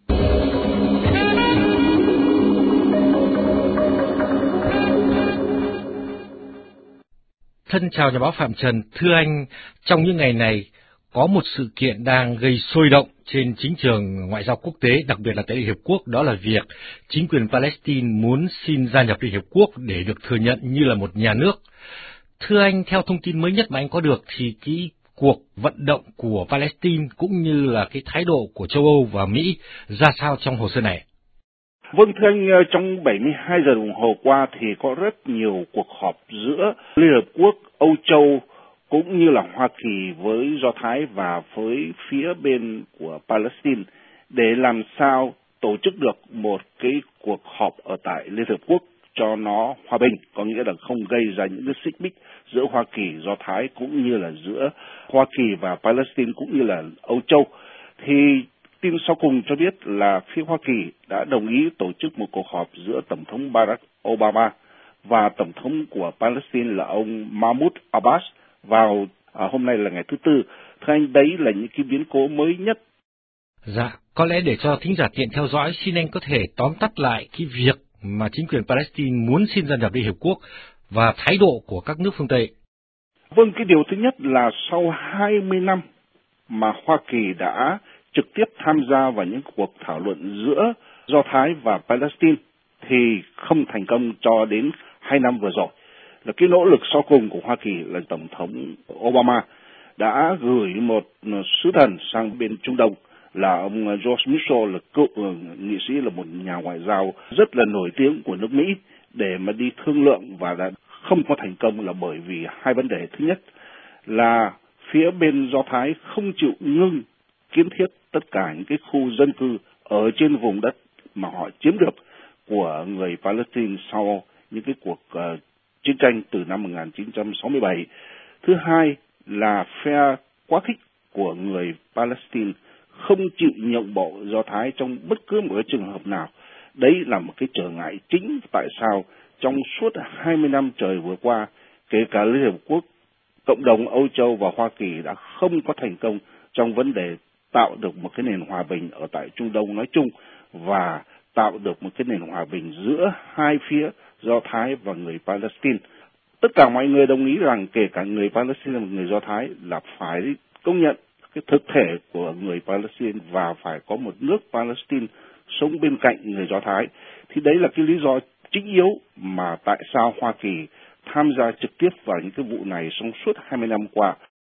Thân chào nhà báo Phạm Trần. Thưa anh, trong những ngày này có một sự kiện đang gây sôi động trên chính trường ngoại giao quốc tế, đặc biệt là tại Liên Hiệp Quốc, đó là việc chính quyền Palestine muốn xin gia nhập Liên Hiệp Quốc để được thừa nhận như là một nhà nước. Thưa anh, theo thông tin mới nhất mà anh có được thì cái cuộc vận động của Palestine cũng như là cái thái độ của châu Âu và Mỹ ra sao trong hồ sơ này? Vâng, thưa anh, trong bảy mươi hai giờ đồng hồ qua thì có rất nhiều cuộc họp giữa Liên Hợp Quốc, Âu Châu cũng như là Hoa Kỳ với Do Thái và với phía bên của Palestine để làm sao tổ chức được một cái cuộc họp ở tại Liên Hợp Quốc cho nó hòa bình, có nghĩa là không gây ra những cái xích mích giữa Hoa Kỳ, Do Thái cũng như là giữa Hoa Kỳ và Palestine cũng như là Âu Châu. Thì tin sau cùng cho biết là phía Hoa Kỳ đã đồng ý tổ chức một cuộc họp giữa Tổng thống Barack Obama và Tổng thống của Palestine là ông Mahmoud Abbas vào à, hôm nay là ngày thứ Tư. Thưa anh, đấy là những cái biến cố mới nhất. Dạ, có lẽ để cho thính giả tiện theo dõi, xin anh có thể tóm tắt lại cái việc mà chính quyền Palestine muốn xin gia nhập Liên Hiệp Quốc và thái độ của các nước phương Tây. Vâng, cái điều thứ nhất là sau hai mươi năm mà Hoa Kỳ đã trực tiếp tham gia vào những cuộc thảo luận giữa Do Thái và Palestine thì không thành công cho đến hai năm vừa rồi. Là cái nỗ lực sau cùng của Hoa Kỳ là Tổng thống Obama đã gửi một sứ thần sang bên Trung Đông là ông George Mitchell, là cựu nghị sĩ, là một nhà ngoại giao rất là nổi tiếng của nước Mỹ, để mà đi thương lượng và đã không có thành công là bởi vì hai vấn đề. Thứ nhất là phía bên Do Thái không chịu ngưng kiến thiết tất cả những cái khu dân cư ở trên vùng đất mà họ chiếm được của người Palestine sau những cái cuộc uh, chiến tranh từ năm một nghìn chín trăm sáu mươi bảy. Thứ hai là phe quá khích của người Palestine không chịu nhượng bộ Do Thái trong bất cứ một cái trường hợp nào. Đấy là một cái trở ngại chính tại sao trong suốt hai mươi năm trời vừa qua, kể cả Liên Hợp Quốc, cộng đồng Âu Châu và Hoa Kỳ đã không có thành công trong vấn đề tạo được một cái nền hòa bình ở tại Trung Đông nói chung và tạo được một cái nền hòa bình giữa hai phía Do Thái và người Palestine. Tất cả mọi người đồng ý rằng kể cả người Palestine và người Do Thái là phải công nhận cái thực thể của người Palestine và phải có một nước Palestine sống bên cạnh người Do Thái. Thì đấy là cái lý do chính yếu mà tại sao Hoa Kỳ tham gia trực tiếp vào những cái vụ này trong suốt hai mươi năm qua.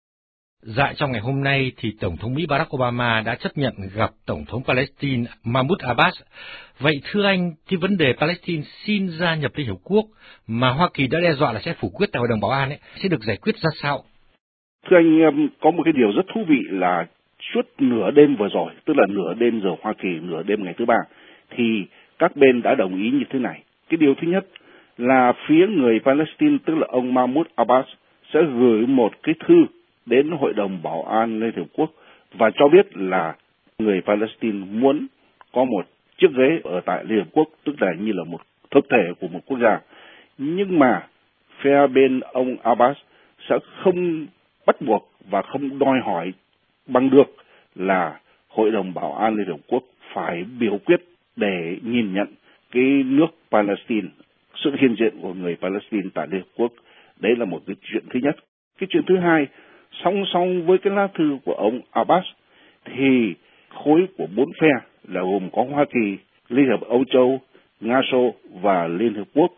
Dạ, trong ngày hôm nay thì Tổng thống Mỹ Barack Obama đã chấp nhận gặp Tổng thống Palestine Mahmoud Abbas. Vậy thưa anh, cái vấn đề Palestine xin gia nhập Liên Hợp Quốc mà Hoa Kỳ đã đe dọa là sẽ phủ quyết tại Hội đồng Bảo an ấy, sẽ được giải quyết ra sao? Thưa anh, có một cái điều rất thú vị là suốt nửa đêm vừa rồi, tức là nửa đêm giờ Hoa Kỳ, nửa đêm ngày thứ ba, thì các bên đã đồng ý như thế này. Cái điều thứ nhất là phía người Palestine, tức là ông Mahmoud Abbas, sẽ gửi một cái thư đến Hội đồng Bảo an Liên Hợp Quốc và cho biết là người Palestine muốn có một chiếc ghế ở tại Liên Hợp Quốc, tức là như là một thực thể của một quốc gia. Nhưng mà phe bên ông Abbas sẽ không bắt buộc và không đòi hỏi bằng được là Hội đồng Bảo an Liên Hợp Quốc phải biểu quyết để nhìn nhận cái nước Palestine, sự hiện diện của người Palestine tại Liên Hợp Quốc. Đấy là một cái chuyện thứ nhất. Cái chuyện thứ hai, song song với cái lá thư của ông Abbas, thì khối của bốn phe là gồm có Hoa Kỳ, Liên hiệp Âu Châu, Nga Xô và Liên Hiệp Quốc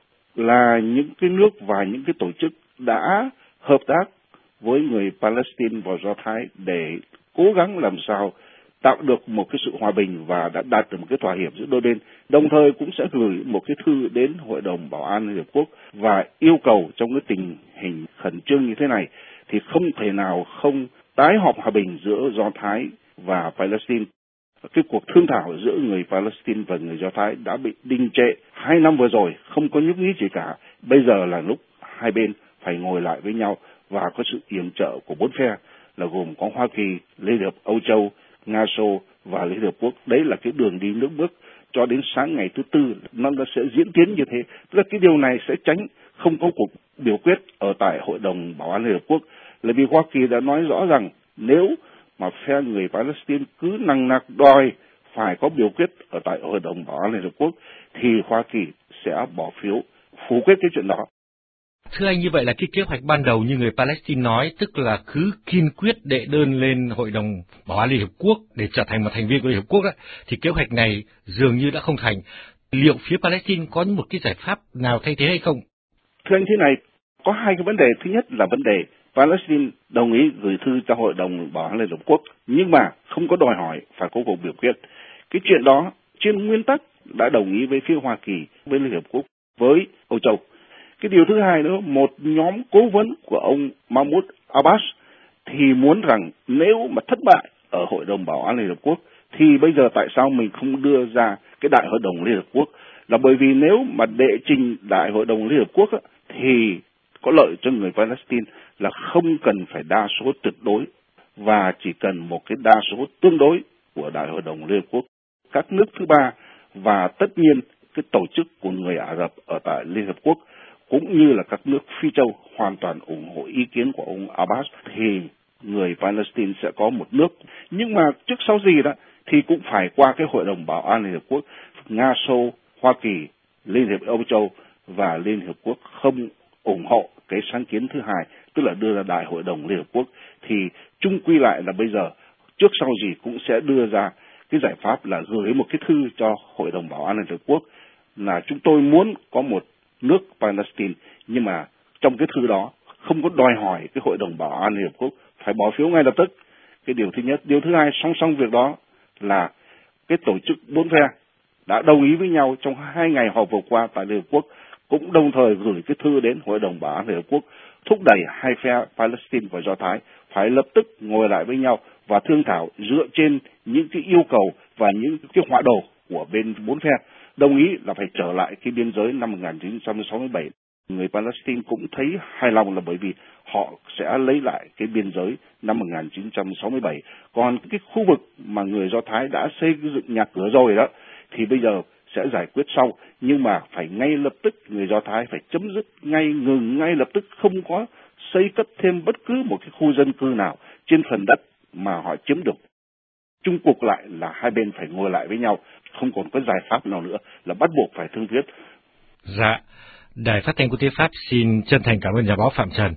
là những cái nước và những cái tổ chức đã hợp tác với người Palestine và Do Thái để cố gắng làm sao tạo được một cái sự hòa bình và đã đạt được một cái thỏa hiệp giữa đôi bên. Đồng thời cũng sẽ gửi một cái thư đến Hội đồng Bảo an Liên Hiệp Quốc và yêu cầu trong cái tình hình khẩn trương như thế này thì không thể nào không tái họp hòa bình giữa Do Thái và Palestine. Cái cuộc thương thảo giữa người Palestine và người Do Thái đã bị đình trệ hai năm vừa rồi, không có nhúc nhích gì cả. Bây giờ là lúc hai bên phải ngồi lại với nhau và có sự yểm trợ của bốn phe là gồm có Hoa Kỳ, Liên hiệp Âu Châu, Nga Xô và Liên hiệp Quốc. Đấy là cái đường đi nước bước cho đến sáng ngày thứ tư nó sẽ diễn tiến như thế. Tức là cái điều này sẽ tránh không có cuộc biểu quyết ở tại Hội đồng Bảo an Liên hiệp Quốc, là vì Hoa Kỳ đã nói rõ rằng nếu mà phe người Palestine cứ nằng nặc đòi phải có biểu quyết ở tại Hội đồng Bảo an Liên Hợp Quốc thì Hoa Kỳ sẽ bỏ phiếu phủ quyết cái chuyện đó. Thưa anh, như vậy là cái kế hoạch ban đầu như người Palestine nói, tức là cứ kiên quyết đệ đơn lên Hội đồng Bảo an Liên Hợp Quốc để trở thành một thành viên của Liên Hợp Quốc đó, thì kế hoạch này dường như đã không thành. Liệu phía Palestine có một cái giải pháp nào thay thế hay không? Thưa anh, thế này, có hai cái vấn đề. Thứ nhất là vấn đề Palestine đồng ý gửi thư cho Hội đồng Bảo an Liên Hợp Quốc, nhưng mà không có đòi hỏi phải có cuộc biểu quyết. Cái chuyện đó trên nguyên tắc đã đồng ý với phía Hoa Kỳ, với Liên Hợp Quốc, với Âu Châu. Cái điều thứ hai nữa, một nhóm cố vấn của ông Mahmoud Abbas thì muốn rằng nếu mà thất bại ở Hội đồng Bảo an Liên Hợp Quốc thì bây giờ tại sao mình không đưa ra cái Đại hội đồng Liên Hợp Quốc? Là bởi vì nếu mà đệ trình Đại hội đồng Liên Hợp Quốc á, thì có lợi cho người Palestine là không cần phải đa số tuyệt đối và chỉ cần một cái đa số tương đối của Đại hội đồng Liên Hợp Quốc. Các nước thứ ba và tất nhiên cái tổ chức của người Ả Rập ở tại Liên Hợp Quốc cũng như là các nước Phi Châu hoàn toàn ủng hộ ý kiến của ông Abbas thì người Palestine sẽ có một nước. Nhưng mà trước sau gì đó thì cũng phải qua cái Hội đồng Bảo an Liên Hợp Quốc. Nga Xô, Hoa Kỳ, Liên hiệp Âu Châu và Liên Hiệp Quốc không ủng hộ cái sáng kiến thứ hai, tức là đưa ra Đại hội đồng Liên Hợp Quốc, thì chung quy lại là bây giờ trước sau gì cũng sẽ đưa ra cái giải pháp là gửi một cái thư cho Hội đồng Bảo an Liên Hợp Quốc là chúng tôi muốn có một nước Palestine, nhưng mà trong cái thư đó không có đòi hỏi cái Hội đồng Bảo an Liên Hợp Quốc phải bỏ phiếu ngay lập tức. Cái điều thứ nhất. Điều thứ hai, song song việc đó là cái tổ chức bốn phe đã đồng ý với nhau trong hai ngày họp vừa qua tại Liên Hợp Quốc, cũng đồng thời gửi cái thư đến Hội đồng Bảo an Liên Hợp Quốc thúc đẩy hai phe Palestine và Do Thái phải lập tức ngồi lại với nhau và thương thảo dựa trên những cái yêu cầu và những cái họa đồ của bên bốn phe. Đồng ý là phải trở lại cái biên giới năm một nghìn chín trăm sáu mươi bảy. Người Palestine cũng thấy hài lòng là bởi vì họ sẽ lấy lại cái biên giới năm một nghìn chín trăm sáu mươi bảy. Còn cái khu vực mà người Do Thái đã xây dựng nhà cửa rồi đó thì bây giờ sẽ giải quyết sau, nhưng mà phải ngay lập tức người Do Thái phải chấm dứt ngay, ngừng ngay lập tức, không có xây cất thêm bất cứ một cái khu dân cư nào trên phần đất mà họ chiếm được. Chung cuộc lại là hai bên phải ngồi lại với nhau, không còn có giải pháp nào nữa, là bắt buộc phải thương thuyết. Dạ, Đài Phát thanh Quốc tế Pháp xin chân thành cảm ơn nhà báo Phạm Trần.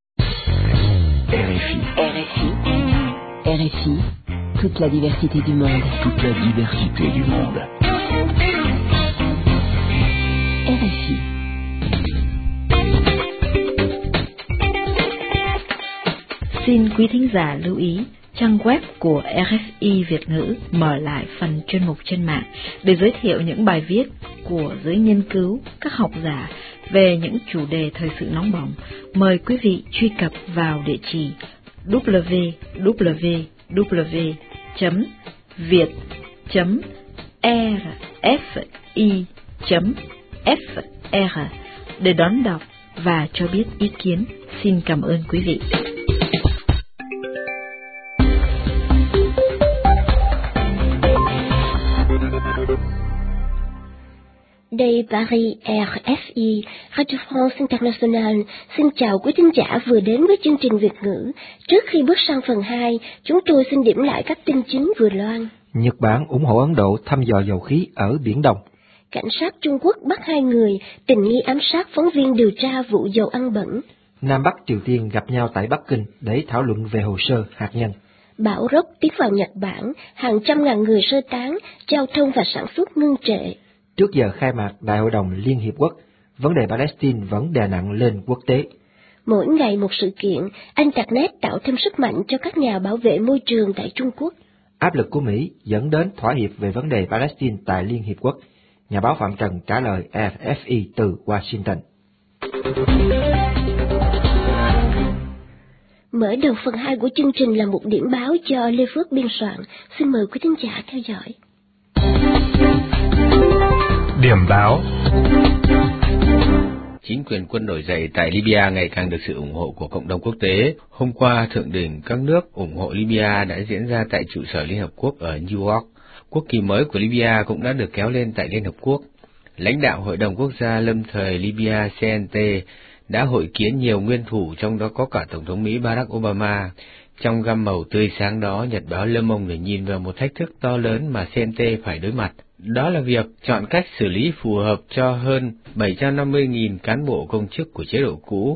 R F I. R F I. R F I. Toute la diversité du monde. Toute la diversité du monde. R F I. Xin quý thính giả lưu ý, trang web của R F I Việt ngữ mở lại phần chuyên mục trên mạng để giới thiệu những bài viết của giới nghiên cứu, các học giả về những chủ đề thời sự nóng bỏng. Mời quý vị truy cập vào địa chỉ w w w chấm việt chấm r f i chấm f r để đón đọc và cho biết ý kiến. Xin cảm ơn quý vị. Đây Paris R F I, Radio France International. Xin chào quý thính giả vừa đến với chương trình Việt ngữ. Trước khi bước sang phần hai, chúng tôi xin điểm lại các tin chính vừa loan. Nhật Bản ủng hộ Ấn Độ thăm dò dầu khí ở Biển Đông. Cảnh sát Trung Quốc bắt hai người tình nghi ám sát phóng viên điều tra vụ dầu ăn bẩn. Nam Bắc Triều Tiên gặp nhau tại Bắc Kinh để thảo luận về hồ sơ hạt nhân. Bão Rock tiến vào Nhật Bản, hàng trăm ngàn người sơ tán, giao thông và sản xuất ngưng trệ. Trước giờ khai mạc Đại hội đồng Liên Hiệp Quốc, vấn đề Palestine vẫn đè nặng lên quốc tế. Mỗi ngày một sự kiện, Internet tạo thêm sức mạnh cho các nhà bảo vệ môi trường tại Trung Quốc. Áp lực của Mỹ dẫn đến thỏa hiệp về vấn đề Palestine tại Liên Hiệp Quốc. Nhà báo Phạm Trần trả lời rờ ép i từ Washington. Mở đầu phần hai của chương trình là một điểm báo do Lê Phước biên soạn. Xin mời quý thính giả theo dõi. Điểm báo. Chính quyền quân nổi dậy tại Libya ngày càng được sự ủng hộ của cộng đồng quốc tế. Hôm qua, thượng đỉnh các nước ủng hộ Libya đã diễn ra tại trụ sở Liên Hợp Quốc ở New York. Quốc kỳ mới của Libya cũng đã được kéo lên tại Liên Hợp Quốc. Lãnh đạo Hội đồng Quốc gia lâm thời Libya xê en tê đã hội kiến nhiều nguyên thủ, trong đó có cả Tổng thống Mỹ Barack Obama. Trong gam màu tươi sáng đó, Nhật báo Le Monde nhìn vào một thách thức to lớn mà xê en tê phải đối mặt. Đó là việc chọn cách xử lý phù hợp cho hơn bảy trăm năm mươi nghìn cán bộ công chức của chế độ cũ.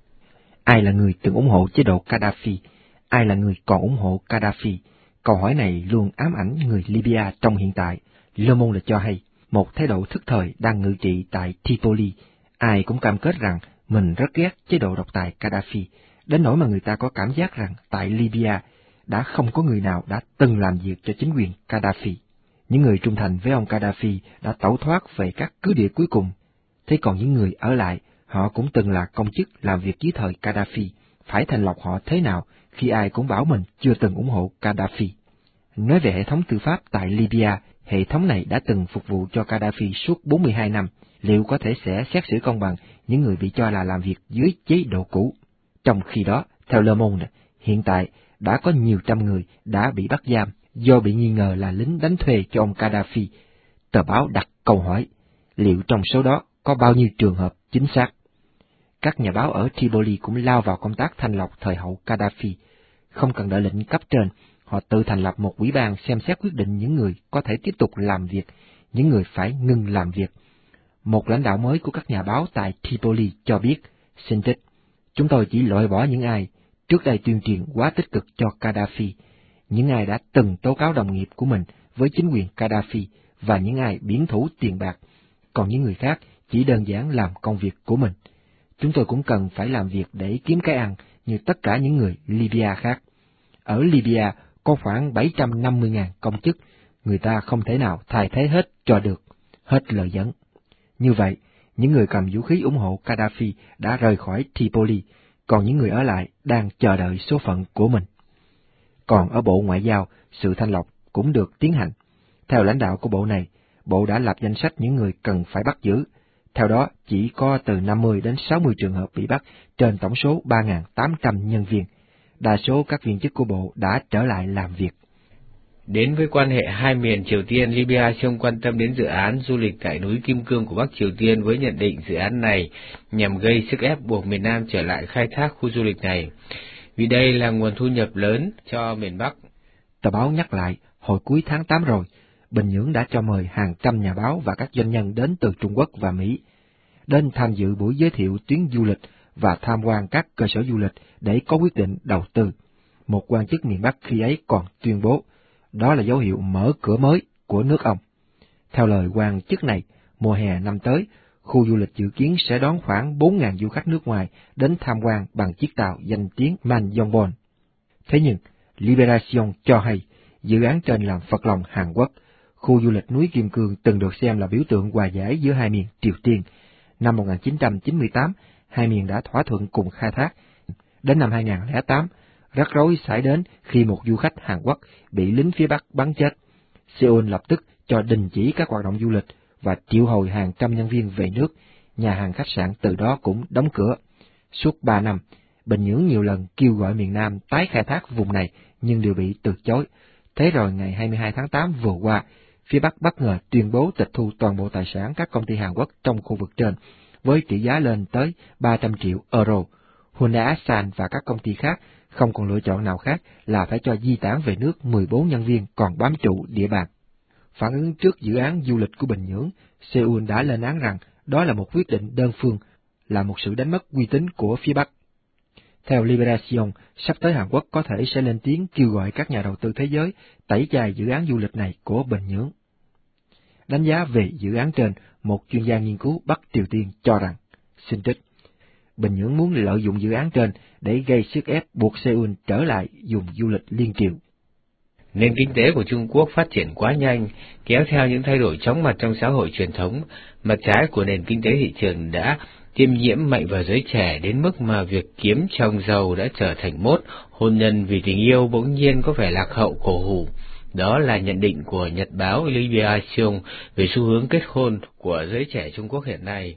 Ai là người từng ủng hộ chế độ Gaddafi? Ai là người còn ủng hộ Gaddafi? Câu hỏi này luôn ám ảnh người Libya trong hiện tại. Le Monde cho hay, một thái độ thức thời đang ngự trị tại Tripoli. Ai cũng cam kết rằng mình rất ghét chế độ độc tài Gaddafi, đến nỗi mà người ta có cảm giác rằng tại Libya đã không có người nào đã từng làm việc cho chính quyền Gaddafi. Những người trung thành với ông Gaddafi đã tẩu thoát về các cứ địa cuối cùng. Thế còn những người ở lại, họ cũng từng là công chức làm việc dưới thời Gaddafi. Phải thanh lọc họ thế nào khi ai cũng bảo mình chưa từng ủng hộ Gaddafi? Nói về hệ thống tư pháp tại Libya, hệ thống này đã từng phục vụ cho Gaddafi suốt bốn mươi hai năm. Liệu có thể sẽ xét xử công bằng những người bị cho là làm việc dưới chế độ cũ? Trong khi đó, theo Le Monde, hiện tại đã có nhiều trăm người đã bị bắt giam do bị nghi ngờ là lính đánh thuê cho ông Gaddafi. Tờ báo đặt câu hỏi, liệu trong số đó có bao nhiêu trường hợp chính xác? Các nhà báo ở Tripoli cũng lao vào công tác thanh lọc thời hậu Gaddafi. Không cần đợi lệnh cấp trên, họ tự thành lập một ủy ban xem xét quyết định những người có thể tiếp tục làm việc, những người phải ngừng làm việc. Một lãnh đạo mới của các nhà báo tại Tripoli cho biết, xin trích, chúng tôi chỉ loại bỏ những ai trước đây tuyên truyền quá tích cực cho Gaddafi, những ai đã từng tố cáo đồng nghiệp của mình với chính quyền Gaddafi và những ai biển thủ tiền bạc, còn những người khác chỉ đơn giản làm công việc của mình. Chúng tôi cũng cần phải làm việc để kiếm cái ăn như tất cả những người Libya khác. Ở Libya có khoảng bảy trăm năm mươi nghìn công chức, người ta không thể nào thay thế hết cho được. Hết lời dẫn. Như vậy, những người cầm vũ khí ủng hộ Gaddafi đã rời khỏi Tripoli, còn những người ở lại đang chờ đợi số phận của mình. Còn ở Bộ Ngoại giao, sự thanh lọc cũng được tiến hành. Theo lãnh đạo của bộ này, bộ đã lập danh sách những người cần phải bắt giữ. Theo đó, chỉ có từ năm mươi đến sáu mươi trường hợp bị bắt trên tổng số ba nghìn tám trăm nhân viên. Đa số các viên chức của bộ đã trở lại làm việc. Đến với quan hệ hai miền Triều Tiên, Libya không quan tâm đến dự án du lịch tại núi Kim Cương của Bắc Triều Tiên với nhận định dự án này nhằm gây sức ép buộc miền Nam trở lại khai thác khu du lịch này, vì đây là nguồn thu nhập lớn cho miền Bắc. Tờ báo nhắc lại, hồi cuối tháng tám rồi, Bình Nhưỡng đã cho mời hàng trăm nhà báo và các doanh nhân đến từ Trung Quốc và Mỹ, đến tham dự buổi giới thiệu tuyến du lịch và tham quan các cơ sở du lịch để có quyết định đầu tư. Một quan chức miền Bắc khi ấy còn tuyên bố, đó là dấu hiệu mở cửa mới của nước ông. Theo lời quan chức này, mùa hè năm tới, khu du lịch dự kiến sẽ đón khoảng bốn nghìn du khách nước ngoài đến tham quan bằng chiếc tàu danh tiếng Manyeongbon. Thế nhưng, Liberation cho hay, dự án trên làm phật lòng Hàn Quốc. Khu du lịch núi Kim Cương từng được xem là biểu tượng hòa giải giữa hai miền Triều Tiên. Năm một nghìn chín trăm chín mươi tám, hai miền đã thỏa thuận cùng khai thác. Đến năm hai nghìn không trăm lẻ tám, rắc rối xảy đến khi một du khách Hàn Quốc bị lính phía Bắc bắn chết. Seoul lập tức cho đình chỉ các hoạt động du lịch và triệu hồi hàng trăm nhân viên về nước. Nhà hàng khách sạn từ đó cũng đóng cửa. Suốt ba năm, Bình Nhưỡng nhiều lần kêu gọi miền Nam tái khai thác vùng này nhưng đều bị từ chối. Thế rồi ngày hai mươi hai tháng tám vừa qua, phía Bắc bất ngờ tuyên bố tịch thu toàn bộ tài sản các công ty Hàn Quốc trong khu vực trên, với trị giá lên tới ba trăm triệu euro. Hyundai Asan và các công ty khác không còn lựa chọn nào khác là phải cho di tản về nước mười bốn nhân viên còn bám trụ địa bàn. Phản ứng trước dự án du lịch của Bình Nhưỡng, Seoul đã lên án rằng đó là một quyết định đơn phương, là một sự đánh mất uy tín của phía Bắc. Theo Liberation, sắp tới Hàn Quốc có thể sẽ lên tiếng kêu gọi các nhà đầu tư thế giới tẩy chay dự án du lịch này của Bình Nhưỡng. Đánh giá về dự án trên, một chuyên gia nghiên cứu Bắc Triều Tiên cho rằng, xin trích, Bình Nhưỡng muốn lợi dụng dự án trên để gây sức ép buộc Seoul trở lại dùng du lịch liên triều. Nền kinh tế của Trung Quốc phát triển quá nhanh, kéo theo những thay đổi chóng mặt trong xã hội truyền thống. Mặt trái của nền kinh tế thị trường đã tiêm nhiễm mạnh vào giới trẻ đến mức mà việc kiếm chồng giàu đã trở thành mốt, hôn nhân vì tình yêu bỗng nhiên có vẻ lạc hậu cổ hủ. Đó là nhận định của nhật báo Liberation về xu hướng kết hôn của giới trẻ Trung Quốc hiện nay.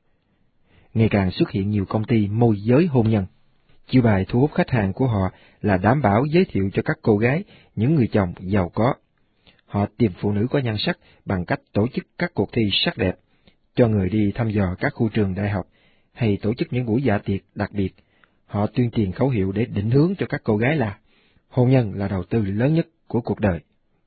Ngày càng xuất hiện nhiều công ty môi giới hôn nhân. Chiêu bài thu hút khách hàng của họ là đảm bảo giới thiệu cho các cô gái những người chồng giàu có. Họ tìm phụ nữ có nhan sắc bằng cách tổ chức các cuộc thi sắc đẹp, cho người đi thăm dò các khu trường đại học, hay tổ chức những buổi dạ tiệc đặc biệt. Họ tuyên truyền khẩu hiệu để định hướng cho các cô gái là hôn nhân là đầu tư lớn nhất của cuộc đời.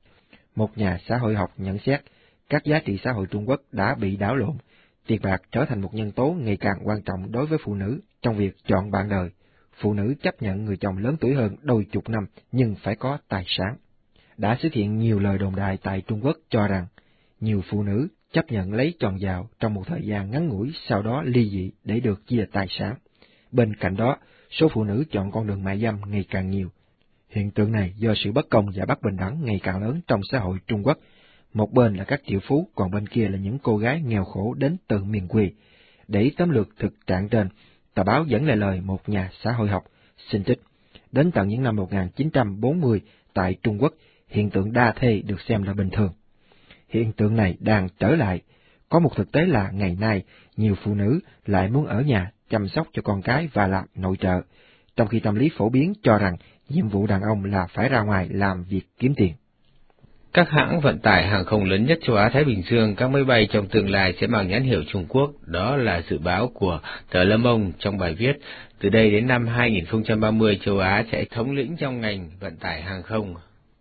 Một nhà xã hội học nhận xét, các giá trị xã hội Trung Quốc đã bị đảo lộn, tiền bạc trở thành một nhân tố ngày càng quan trọng đối với phụ nữ trong việc chọn bạn đời. Phụ nữ chấp nhận người chồng lớn tuổi hơn đôi chục năm nhưng phải có tài sản. Đã xuất hiện nhiều lời đồn đại tại Trung Quốc cho rằng nhiều phụ nữ chấp nhận lấy chồng giàu trong một thời gian ngắn ngủi, sau đó ly dị để được chia tài sản. Bên cạnh đó, số phụ nữ chọn con đường mại dâm ngày càng nhiều. Hiện tượng này do sự bất công và bất bình đẳng ngày càng lớn trong xã hội Trung Quốc. Một bên là các triệu phú, còn bên kia là những cô gái nghèo khổ đến từ miền quê. Để tóm lược thực trạng trên, tờ báo dẫn lại lời một nhà xã hội học, xin trích, đến tận những năm một nghìn chín trăm bốn mươi tại Trung Quốc, hiện tượng đa thê được xem là bình thường. Hiện tượng này đang trở lại. Có một thực tế là ngày nay, nhiều phụ nữ lại muốn ở nhà chăm sóc cho con cái và làm nội trợ, trong khi tâm lý phổ biến cho rằng nhiệm vụ đàn ông là phải ra ngoài làm việc kiếm tiền. Các hãng vận tải hàng không lớn nhất châu Á-Thái Bình Dương, các máy bay trong tương lai sẽ mang nhãn hiệu Trung Quốc, đó là dự báo của tờ Le Monde trong bài viết. Từ đây đến năm hai nghìn không trăm ba mươi, châu Á sẽ thống lĩnh trong ngành vận tải hàng không.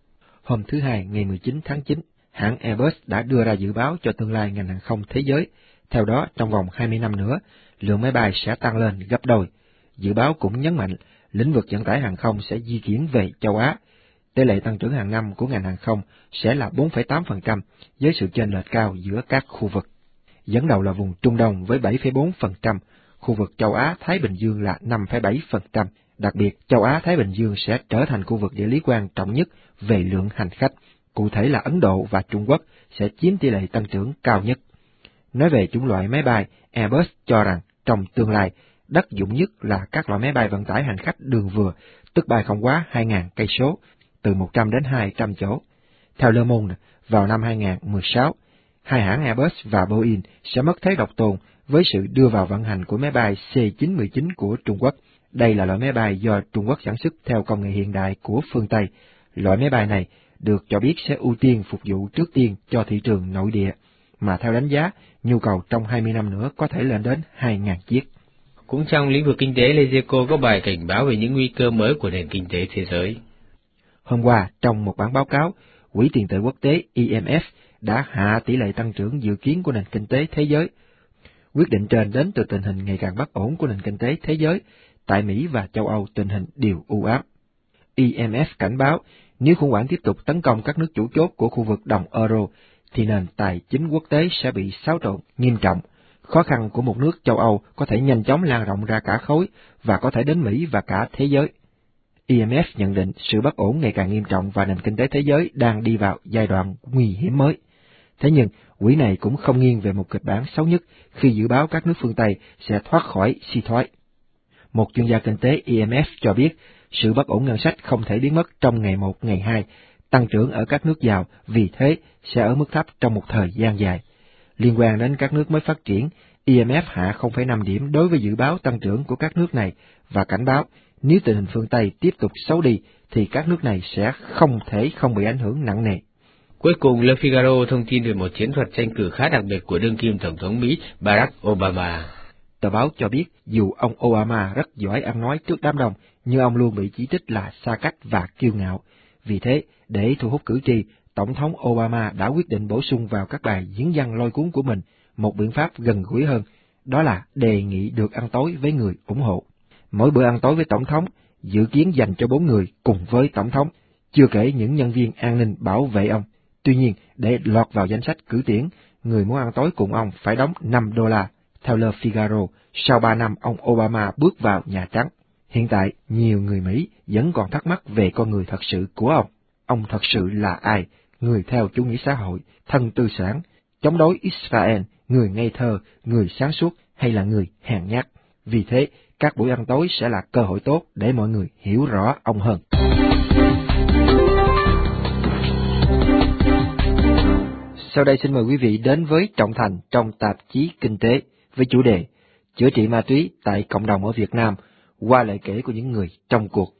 Hôm thứ Hai, ngày mười chín tháng chín, hãng Airbus đã đưa ra dự báo cho tương lai ngành hàng không thế giới. Theo đó, trong vòng hai mươi năm nữa, lượng máy bay sẽ tăng lên gấp đôi. Dự báo cũng nhấn mạnh, lĩnh vực vận tải hàng không sẽ di chuyển về châu Á. Tỷ lệ tăng trưởng hàng năm của ngành hàng không sẽ là bốn phẩy tám phần trăm, với sự chênh lệch cao giữa các khu vực. Dẫn đầu là vùng Trung Đông với bảy phẩy bốn phần trăm, khu vực châu Á-Thái Bình Dương là năm phẩy bảy phần trăm. Đặc biệt, châu Á-Thái Bình Dương sẽ trở thành khu vực địa lý quan trọng nhất về lượng hành khách. Cụ thể là Ấn Độ và Trung Quốc sẽ chiếm tỷ lệ tăng trưởng cao nhất. Nói về chủng loại máy bay, Airbus cho rằng trong tương lai, đắc dụng nhất là các loại máy bay vận tải hành khách đường vừa, tức bay không quá hai nghìn cây số, từ một trăm đến hai trăm chỗ. Theo Le Monde, vào năm hai nghìn không trăm mười sáu, hai hãng Airbus và Boeing sẽ mất thế độc tôn với sự đưa vào vận hành của máy bay C chín một chín của Trung Quốc. Đây là loại máy bay do Trung Quốc sản xuất theo công nghệ hiện đại của phương Tây. Loại máy bay này được cho biết sẽ ưu tiên phục vụ trước tiên cho thị trường nội địa, mà theo đánh giá, nhu cầu trong hai mươi năm nữa có thể lên đến hai nghìn chiếc. Cũng trong lĩnh vực kinh tế, Lezeco có bài cảnh báo về những nguy cơ mới của nền kinh tế thế giới. Hôm qua, trong một bản báo cáo, Quỹ tiền tệ quốc tế I M F đã hạ tỷ lệ tăng trưởng dự kiến của nền kinh tế thế giới. Quyết định trên đến từ tình hình ngày càng bất ổn của nền kinh tế thế giới. Tại Mỹ và châu Âu tình hình đều u ám. I M F cảnh báo, nếu khủng hoảng tiếp tục tấn công các nước chủ chốt của khu vực đồng euro, thì nền tài chính quốc tế sẽ bị xáo trộn nghiêm trọng. Khó khăn của một nước châu Âu có thể nhanh chóng lan rộng ra cả khối và có thể đến Mỹ và cả thế giới. I M F nhận định sự bất ổn ngày càng nghiêm trọng và nền kinh tế thế giới đang đi vào giai đoạn nguy hiểm mới. Thế nhưng, quỹ này cũng không nghiêng về một kịch bản xấu nhất khi dự báo các nước phương Tây sẽ thoát khỏi suy thoái. Một chuyên gia kinh tế I M F cho biết, sự bất ổn ngân sách không thể biến mất trong ngày một, ngày hai. Tăng trưởng ở các nước giàu vì thế sẽ ở mức thấp trong một thời gian dài. Liên quan đến các nước mới phát triển, I M F hạ không phẩy năm điểm đối với dự báo tăng trưởng của các nước này và cảnh báo nếu tình hình phương Tây tiếp tục xấu đi thì các nước này sẽ không thể không bị ảnh hưởng nặng nề. Cuối cùng, Le Figaro thông tin về một chiến thuật tranh cử khá đặc biệt của đương kim Tổng thống Mỹ Barack Obama. Tờ báo cho biết dù ông Obama rất giỏi ăn nói trước đám đông, nhưng ông luôn bị chỉ trích là xa cách và kiêu ngạo. Vì thế, để thu hút cử tri, Tổng thống Obama đã quyết định bổ sung vào các bài diễn văn lôi cuốn của mình một biện pháp gần gũi hơn, đó là đề nghị được ăn tối với người ủng hộ. Mỗi bữa ăn tối với tổng thống dự kiến dành cho bốn người cùng với tổng thống, chưa kể những nhân viên an ninh bảo vệ ông. Tuy nhiên, để lọt vào danh sách cử tuyển, người muốn ăn tối cùng ông phải đóng năm đô la. Theo Le Figaro, sau ba năm ông Obama bước vào Nhà Trắng. Hiện tại, nhiều người Mỹ vẫn còn thắc mắc về con người thật sự của ông. Ông thật sự là ai? Người theo chủ nghĩa xã hội, thân tư sản, chống đối Israel, người ngây thơ, người sáng suốt hay là người hèn nhát? Vì thế, các buổi ăn tối sẽ là cơ hội tốt để mọi người hiểu rõ ông hơn. Sau đây xin mời quý vị đến với Trọng Thành trong tạp chí Kinh tế với chủ đề Chữa trị ma túy tại cộng đồng ở Việt Nam qua lời kể của những người trong cuộc.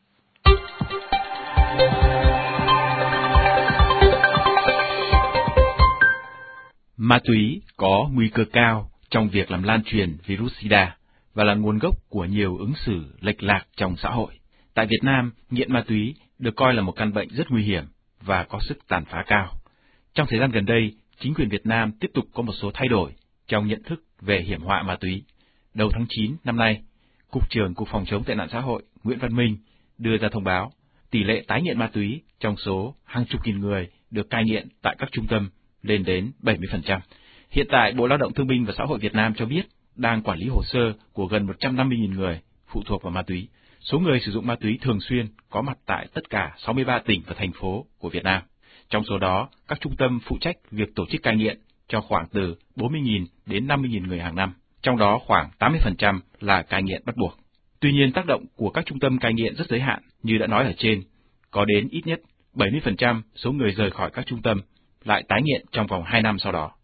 Ma túy có nguy cơ cao trong việc làm lan truyền virus SIDA và là nguồn gốc của nhiều ứng xử lệch lạc trong xã hội. Tại Việt Nam, nghiện ma túy được coi là một căn bệnh rất nguy hiểm và có sức tàn phá cao. Trong thời gian gần đây, chính quyền Việt Nam tiếp tục có một số thay đổi trong nhận thức về hiểm họa ma túy. Đầu tháng chín năm nay, Cục trưởng Cục Phòng chống tệ nạn xã hội Nguyễn Văn Minh đưa ra thông báo tỷ lệ tái nghiện ma túy trong số hàng chục nghìn người được cai nghiện tại các trung tâm lên đến bảy mươi phần trăm. Hiện tại, Bộ Lao động Thương binh và Xã hội Việt Nam cho biết đang quản lý hồ sơ của gần một trăm năm mươi nghìn người phụ thuộc vào ma túy. Số người sử dụng ma túy thường xuyên có mặt tại tất cả sáu mươi ba tỉnh và thành phố của Việt Nam. Trong số đó, các trung tâm phụ trách việc tổ chức cai nghiện cho khoảng từ bốn mươi nghìn đến năm mươi nghìn người hàng năm, trong đó khoảng tám mươi phần trăm là cai nghiện bắt buộc. Tuy nhiên, tác động của các trung tâm cai nghiện rất giới hạn, như đã nói ở trên, có đến ít nhất bảy mươi phần trăm số người rời khỏi các trung tâm lại tái nghiện trong vòng hai năm sau đó.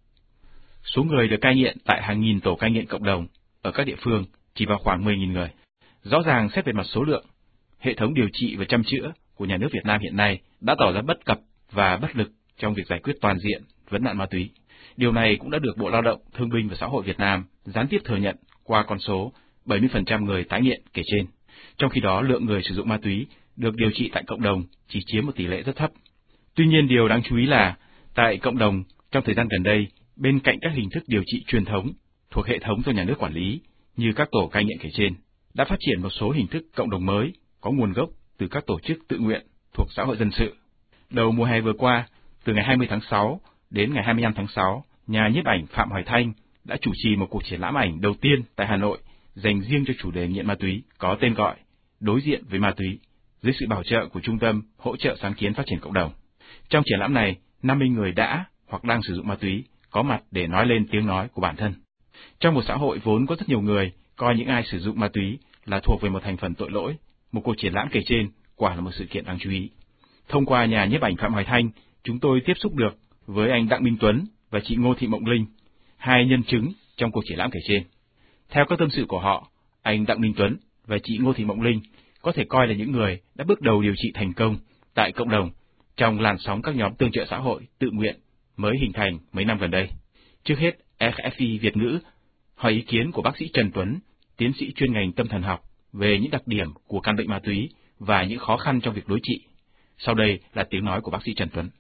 Số người được cai nghiện tại hàng nghìn tổ cai nghiện cộng đồng ở các địa phương chỉ vào khoảng mười nghìn người. Rõ ràng xét về mặt số lượng, hệ thống điều trị và chăm chữa của nhà nước Việt Nam hiện nay đã tỏ ra bất cập và bất lực trong việc giải quyết toàn diện vấn nạn ma túy. Điều này cũng đã được Bộ Lao động, Thương binh và Xã hội Việt Nam gián tiếp thừa nhận qua con số bảy mươi phần trăm người tái nghiện kể trên. Trong khi đó, lượng người sử dụng ma túy được điều trị tại cộng đồng chỉ chiếm một tỷ lệ rất thấp. Tuy nhiên, điều đáng chú ý là tại cộng đồng trong thời gian gần đây, bên cạnh các hình thức điều trị truyền thống thuộc hệ thống do nhà nước quản lý như các tổ cai nghiện kể trên, đã phát triển một số hình thức cộng đồng mới có nguồn gốc từ các tổ chức tự nguyện thuộc xã hội dân sự. Đầu mùa hè vừa qua, từ ngày hai mươi tháng sáu đến ngày hai mươi lăm tháng sáu, nhà nhiếp ảnh Phạm Hoài Thanh đã chủ trì một cuộc triển lãm ảnh đầu tiên tại Hà Nội dành riêng cho chủ đề nghiện ma túy có tên gọi Đối diện với ma túy, dưới sự bảo trợ của Trung tâm Hỗ trợ Sáng kiến Phát triển Cộng đồng. Trong triển lãm này, năm mươi người đã hoặc đang sử dụng ma túy có mặt để nói lên tiếng nói của bản thân. Trong một xã hội vốn có rất nhiều người coi những ai sử dụng ma túy là thuộc về một thành phần tội lỗi, một cuộc triển lãm kể trên quả là một sự kiện đáng chú ý. Thông qua nhà nhiếp ảnh Phạm Hoài Thanh, chúng tôi tiếp xúc được với anh Đặng Minh Tuấn và chị Ngô Thị Mộng Linh, hai nhân chứng trong cuộc triển lãm kể trên. Theo các tâm sự của họ, anh Đặng Minh Tuấn và chị Ngô Thị Mộng Linh có thể coi là những người đã bước đầu điều trị thành công tại cộng đồng trong làn sóng các nhóm tương trợ xã hội tự nguyện mới hình thành mấy năm gần đây. Trước hết, R F I Việt ngữ hỏi ý kiến của bác sĩ Trần Tuấn, tiến sĩ chuyên ngành tâm thần học, về những đặc điểm của căn bệnh ma túy và những khó khăn trong việc đối trị. Sau đây là tiếng nói của bác sĩ Trần Tuấn.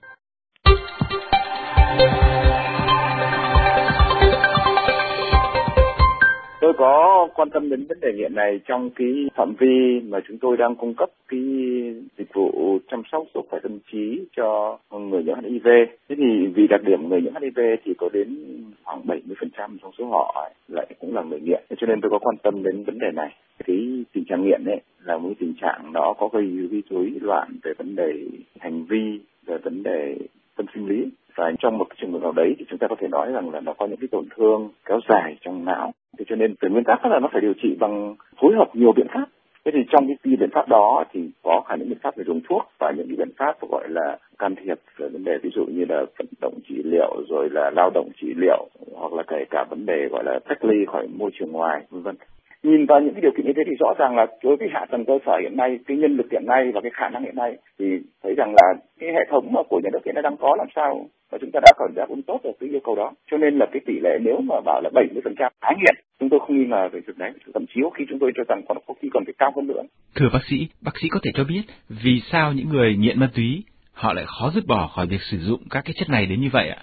Tôi có quan tâm đến vấn đề nghiện này trong cái phạm vi mà chúng tôi đang cung cấp cái dịch vụ chăm sóc sức khỏe tâm trí cho người nhiễm H I V. Thế thì vì đặc điểm người nhiễm H I V thì có đến khoảng bảy mươi phần trăm trong số họ lại cũng là người nghiện. Cho nên tôi có quan tâm đến vấn đề này. Cái tình trạng nghiện ấy là một tình trạng nó có gây gây rối loạn về vấn đề hành vi, về vấn đề tâm sinh lý. Và trong một cái trường hợp nào đấy thì chúng ta có thể nói rằng là nó có những cái tổn thương kéo dài trong não. Thế cho nên về nguyên tắc là nó phải điều trị bằng phối hợp nhiều biện pháp. Thế thì trong cái biện pháp đó thì có cả những biện pháp về dùng thuốc và những cái biện pháp gọi là can thiệp về vấn đề ví dụ như là vận động trị liệu rồi là lao động trị liệu hoặc là kể cả vấn đề gọi là cách ly khỏi môi trường ngoài, vân vân. Nhìn vào những cái điều kiện như thế thì rõ ràng là đối với hạ tầng cơ sở hiện nay, cái nhân lực hiện nay và cái khả năng hiện nay thì thấy rằng là cái hệ thống của nhà nước hiện nay đang có làm sao và chúng ta đã còn đáp ứng tốt được cái yêu cầu đó. Cho nên là cái tỷ lệ nếu mà bảo là bảy mươi phần trăm tái nghiện, chúng tôi không nghi ngờ về việc đấy, thậm chí khi chúng tôi cho rằng còn có khi còn phải cao hơn nữa. Thưa bác sĩ, bác sĩ có thể cho biết vì sao những người nghiện ma túy họ lại khó dứt bỏ khỏi việc sử dụng các cái chất này đến như vậy ạ?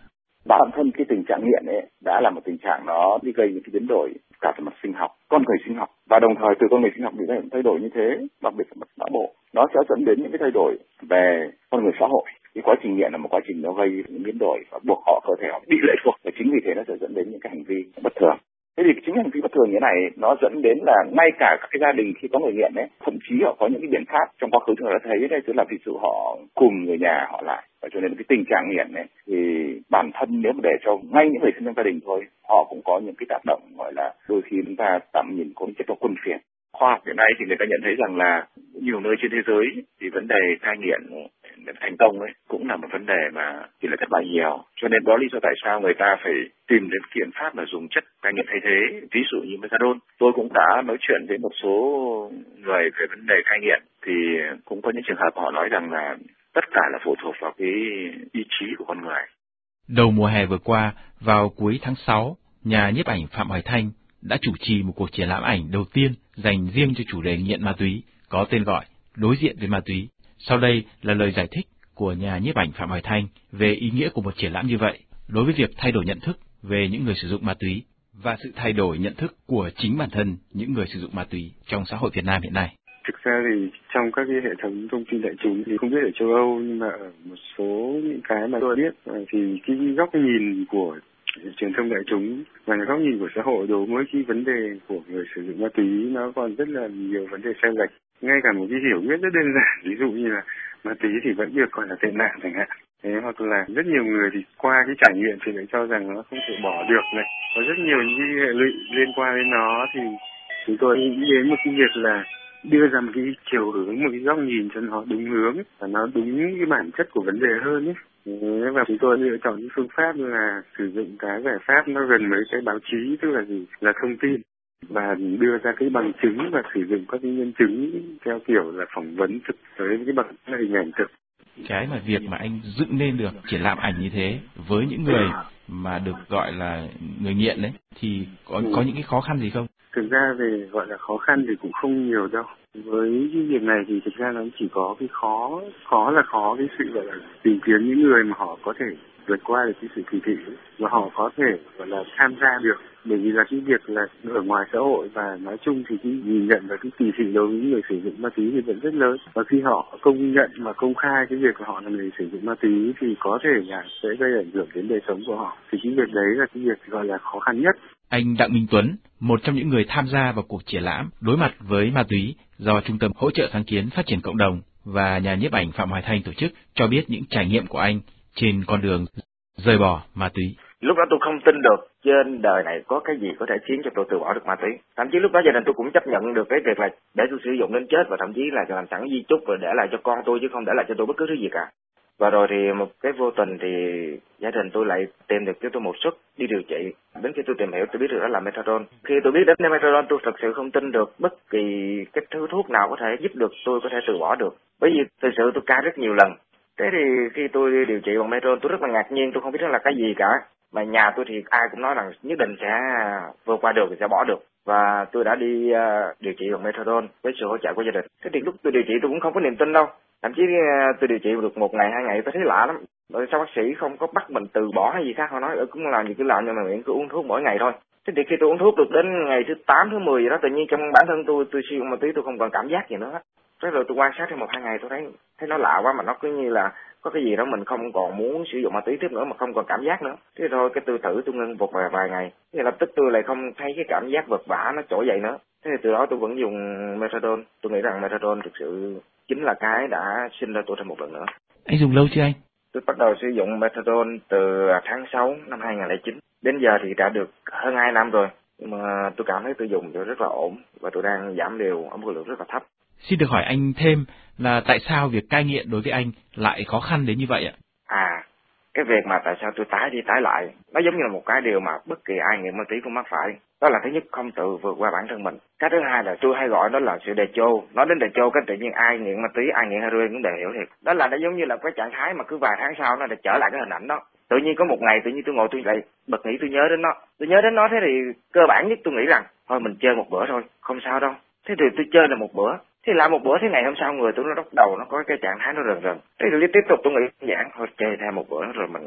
Bản thân cái tình trạng nghiện ấy đã là một tình trạng nó đi gây những cái biến đổi cả về mặt sinh học, con người sinh học, và đồng thời từ con người sinh học bị thay đổi như thế, đặc biệt là mặt não bộ, nó sẽ dẫn đến những cái thay đổi về con người xã hội. Cái quá trình nghiện là một quá trình nó gây những biến đổi và buộc họ cơ thể họ bị lệ thuộc, và chính vì thế nó sẽ dẫn đến những cái hành vi bất thường. Thế thì chính hành vi bất thường như này nó dẫn đến là ngay cả các cái gia đình khi có người nghiện ấy, thậm chí họ có những cái biện pháp trong quá khứ chúng ta đã thấy đấy, tức là ví dụ họ cùng người nhà họ lại, và cho nên cái tình trạng nghiện này thì bản thân nếu mà để cho ngay những người thân trong gia đình thôi, họ cũng có những cái tác động gọi là đôi khi chúng ta tạm nhìn có chất là quân phiền. Khoa học hiện nay thì người ta nhận thấy rằng là nhiều nơi trên thế giới thì vấn đề cai nghiện thành công ấy cũng là một vấn đề mà tỷ lệ thất bại nhiều, cho nên đó lý do tại sao người ta phải tìm đến biện pháp là dùng chất cai nghiện thay thế, ví dụ như methadone. Tôi cũng đã nói chuyện với một số người về vấn đề cai nghiện thì cũng có những trường hợp họ nói rằng là tất cả là phụ thuộc vào cái ý chí của con người. Đầu mùa hè vừa qua, vào cuối tháng sáu, nhà nhiếp ảnh Phạm Hoài Thanh đã chủ trì một cuộc triển lãm ảnh đầu tiên dành riêng cho chủ đề nghiện ma túy, có tên gọi Đối diện với ma túy. Sau đây là lời giải thích của nhà nhiếp ảnh Phạm Hoài Thanh về ý nghĩa của một triển lãm như vậy đối với việc thay đổi nhận thức về những người sử dụng ma túy và sự thay đổi nhận thức của chính bản thân những người sử dụng ma túy trong xã hội Việt Nam hiện nay. Thực ra thì trong các cái hệ thống thông tin đại chúng thì không biết ở châu Âu, nhưng mà ở một số những cái mà tôi biết thì cái góc nhìn của truyền thông đại chúng và góc nhìn của xã hội đối với cái vấn đề của người sử dụng ma túy nó còn rất là nhiều vấn đề sai lệch. Ngay cả một cái hiểu biết rất đơn giản, ví dụ như là ma túy thì vẫn được gọi là tệ nạn chẳng hạn. Thế hoặc là rất nhiều người thì qua cái trải nghiệm thì lại cho rằng nó không thể bỏ được này. Có rất nhiều những cái hệ lụy liên quan đến nó, thì chúng tôi nghĩ đến một cái việc là đưa ra một cái chiều hướng, một cái góc nhìn cho nó đúng hướng và nó đúng cái bản chất của vấn đề hơn ấy. Và chúng tôi lựa chọn cái phương pháp là sử dụng cái giải pháp nó gần với cái báo chí, tức là gì? Là thông tin, và đưa ra cái bằng chứng và sử dụng các cái nhân chứng theo kiểu là phỏng vấn thực tới cái bằng hình ảnh thực. Cái mà việc mà anh dựng nên được triển lãm ảnh như thế với những người mà được gọi là người nghiện đấy thì có có những cái khó khăn gì không? Thực ra về gọi là khó khăn thì cũng không nhiều đâu. Với cái việc này thì thực ra nó chỉ có cái khó, khó là khó cái sự gọi là tìm kiếm những người mà họ có thể vượt qua được cái sự kỳ thị và họ có thể gọi là tham gia được. Bởi vì là cái việc là ở ngoài xã hội và nói chung thì cái nhìn nhận và cái kỳ thị đối với những người sử dụng ma túy thì vẫn rất lớn. Và khi họ công nhận và công khai cái việc của họ là người sử dụng ma túy thì có thể là sẽ gây ảnh hưởng đến đời sống của họ. Thì cái việc đấy là cái việc gọi là khó khăn nhất. Anh Đặng Minh Tuấn, một trong những người tham gia vào cuộc triển lãm đối mặt với ma túy do Trung tâm Hỗ trợ Sáng kiến Phát triển Cộng đồng và nhà nhiếp ảnh Phạm Hoài Thanh tổ chức, cho biết những trải nghiệm của anh trên con đường rời bỏ ma túy. Lúc đó tôi không tin được trên đời này có cái gì có thể khiến cho tôi từ bỏ được ma túy. Thậm chí lúc đó gia đình tôi cũng chấp nhận được cái việc là để tôi sử dụng đến chết, và thậm chí là làm sẵn di chúc rồi để lại cho con tôi chứ không để lại cho tôi bất cứ thứ gì cả. Và rồi thì một cái vô tình thì gia đình tôi lại tìm được cho tôi một suất đi điều trị. Đến khi tôi tìm hiểu tôi biết được đó là methadone. Khi tôi biết đến methadone tôi thật sự không tin được bất kỳ cái thứ thuốc nào có thể giúp được tôi có thể từ bỏ được. Bởi vì thực sự tôi cai rất nhiều lần. Thế thì khi tôi điều trị bằng methadone tôi rất là ngạc nhiên, tôi không biết đó là cái gì cả. Mà nhà tôi thì ai cũng nói rằng nhất định sẽ vượt qua được thì sẽ bỏ được. Và tôi đã đi uh, điều trị bằng methadone với sự hỗ trợ của gia đình. Thế thì lúc tôi điều trị tôi cũng không có niềm tin đâu. Thậm chí uh, tôi điều trị được một ngày, hai ngày tôi thấy lạ lắm. Rồi sao bác sĩ không có bắt mình từ bỏ hay gì khác, họ nói ừ, cũng làm gì cứ làm, nhưng mà miễn cứ uống thuốc mỗi ngày thôi. Thế thì khi tôi uống thuốc được đến ngày thứ tám, thứ mười gì đó, tự nhiên trong bản thân tôi tôi sử dụng ma túy tôi không còn cảm giác gì nữa hết. Thế rồi tôi quan sát thêm một hai ngày tôi thấy thấy nó lạ quá, mà nó cứ như là có cái gì đó mình không còn muốn sử dụng ma túy tiếp nữa, mà không còn cảm giác nữa. Thế thôi cái tôi thử tôi ngưng một vài, vài ngày, thế lập tức tôi lại không thấy cái cảm giác vật vã nó trỗi dậy nữa. Thế thì từ đó tôi vẫn dùng methadone. Tôi nghĩ rằng methadone thực sự chính là cái đã sinh ra tôi thêm một lần nữa. Anh dùng lâu chưa anh? Tôi bắt đầu sử dụng methadone từ tháng sáu năm hai không không chín. Đến giờ thì đã được hơn hai năm rồi. Nhưng mà tôi cảm thấy tôi dùng tôi rất là ổn và tôi đang giảm liều ở một lượng rất là thấp. Xin được hỏi anh thêm là tại sao việc cai nghiện đối với anh lại khó khăn đến như vậy ạ? À, cái việc mà tại sao tôi tái đi tái lại, nó giống như là một cái điều mà bất kỳ ai nghiện ma túy cũng mắc phải. Đó là thứ nhất, không tự vượt qua bản thân mình. Cái thứ hai là tôi hay gọi đó là sự đề chô. Nói đến đề chô, cái tự nhiên ai nghiện ma túy, ai nghiện heroin cũng đều hiểu thiệt. Đó là nó giống như là cái trạng thái mà cứ vài tháng sau nó lại trở lại cái hình ảnh đó. Tự nhiên có một ngày tự nhiên tôi ngồi tôi lại bật nghĩ tôi nhớ đến nó. Tôi nhớ đến nó thế thì cơ bản nhất tôi nghĩ rằng thôi mình chơi một bữa thôi, không sao đâu. Thế thì tôi chơi là một bữa. Thế lại một bữa, thế ngày hôm sau người tôi nó bắt đầu nó có cái trạng thái nó rần rần. Thế rồi tiếp tục tôi nghĩ giảng thôi chơi thêm một bữa rồi mình nghỉ.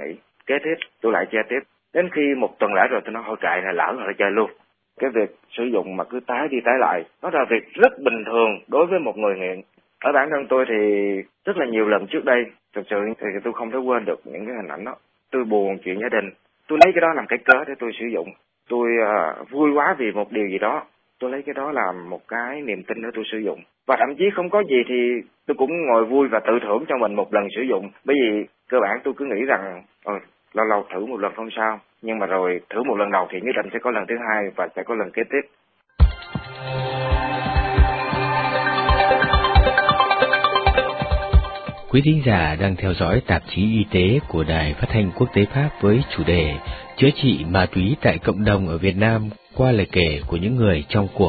kế tiếp tôi lại chơi tiếp. Đến khi một tuần lễ rồi tôi nói thôi kệ này, lỡ rồi chơi luôn. Cái việc sử dụng mà cứ tái đi tái lại, nó là việc rất bình thường đối với một người nghiện. Ở bản thân tôi thì rất là nhiều lần trước đây, thực sự thì tôi không thể quên được những cái hình ảnh đó. Tôi buồn chuyện gia đình, tôi lấy cái đó làm cái cớ để tôi sử dụng. Tôi uh, vui quá vì một điều gì đó, tôi lấy cái đó làm một cái niềm tin để tôi sử dụng. Và thậm chí không có gì thì tôi cũng ngồi vui và tự thưởng cho mình một lần sử dụng. Bởi vì cơ bản tôi cứ nghĩ rằng Ôi, lâu lâu thử một lần không sao, nhưng mà rồi thử một lần đầu thì nhất định sẽ có lần thứ hai và sẽ có lần kế tiếp. Quý thính giả đang theo dõi tạp chí y tế của Đài Phát thanh Quốc tế Pháp với chủ đề Chữa trị ma túy tại cộng đồng ở Việt Nam qua lời kể của những người trong cuộc.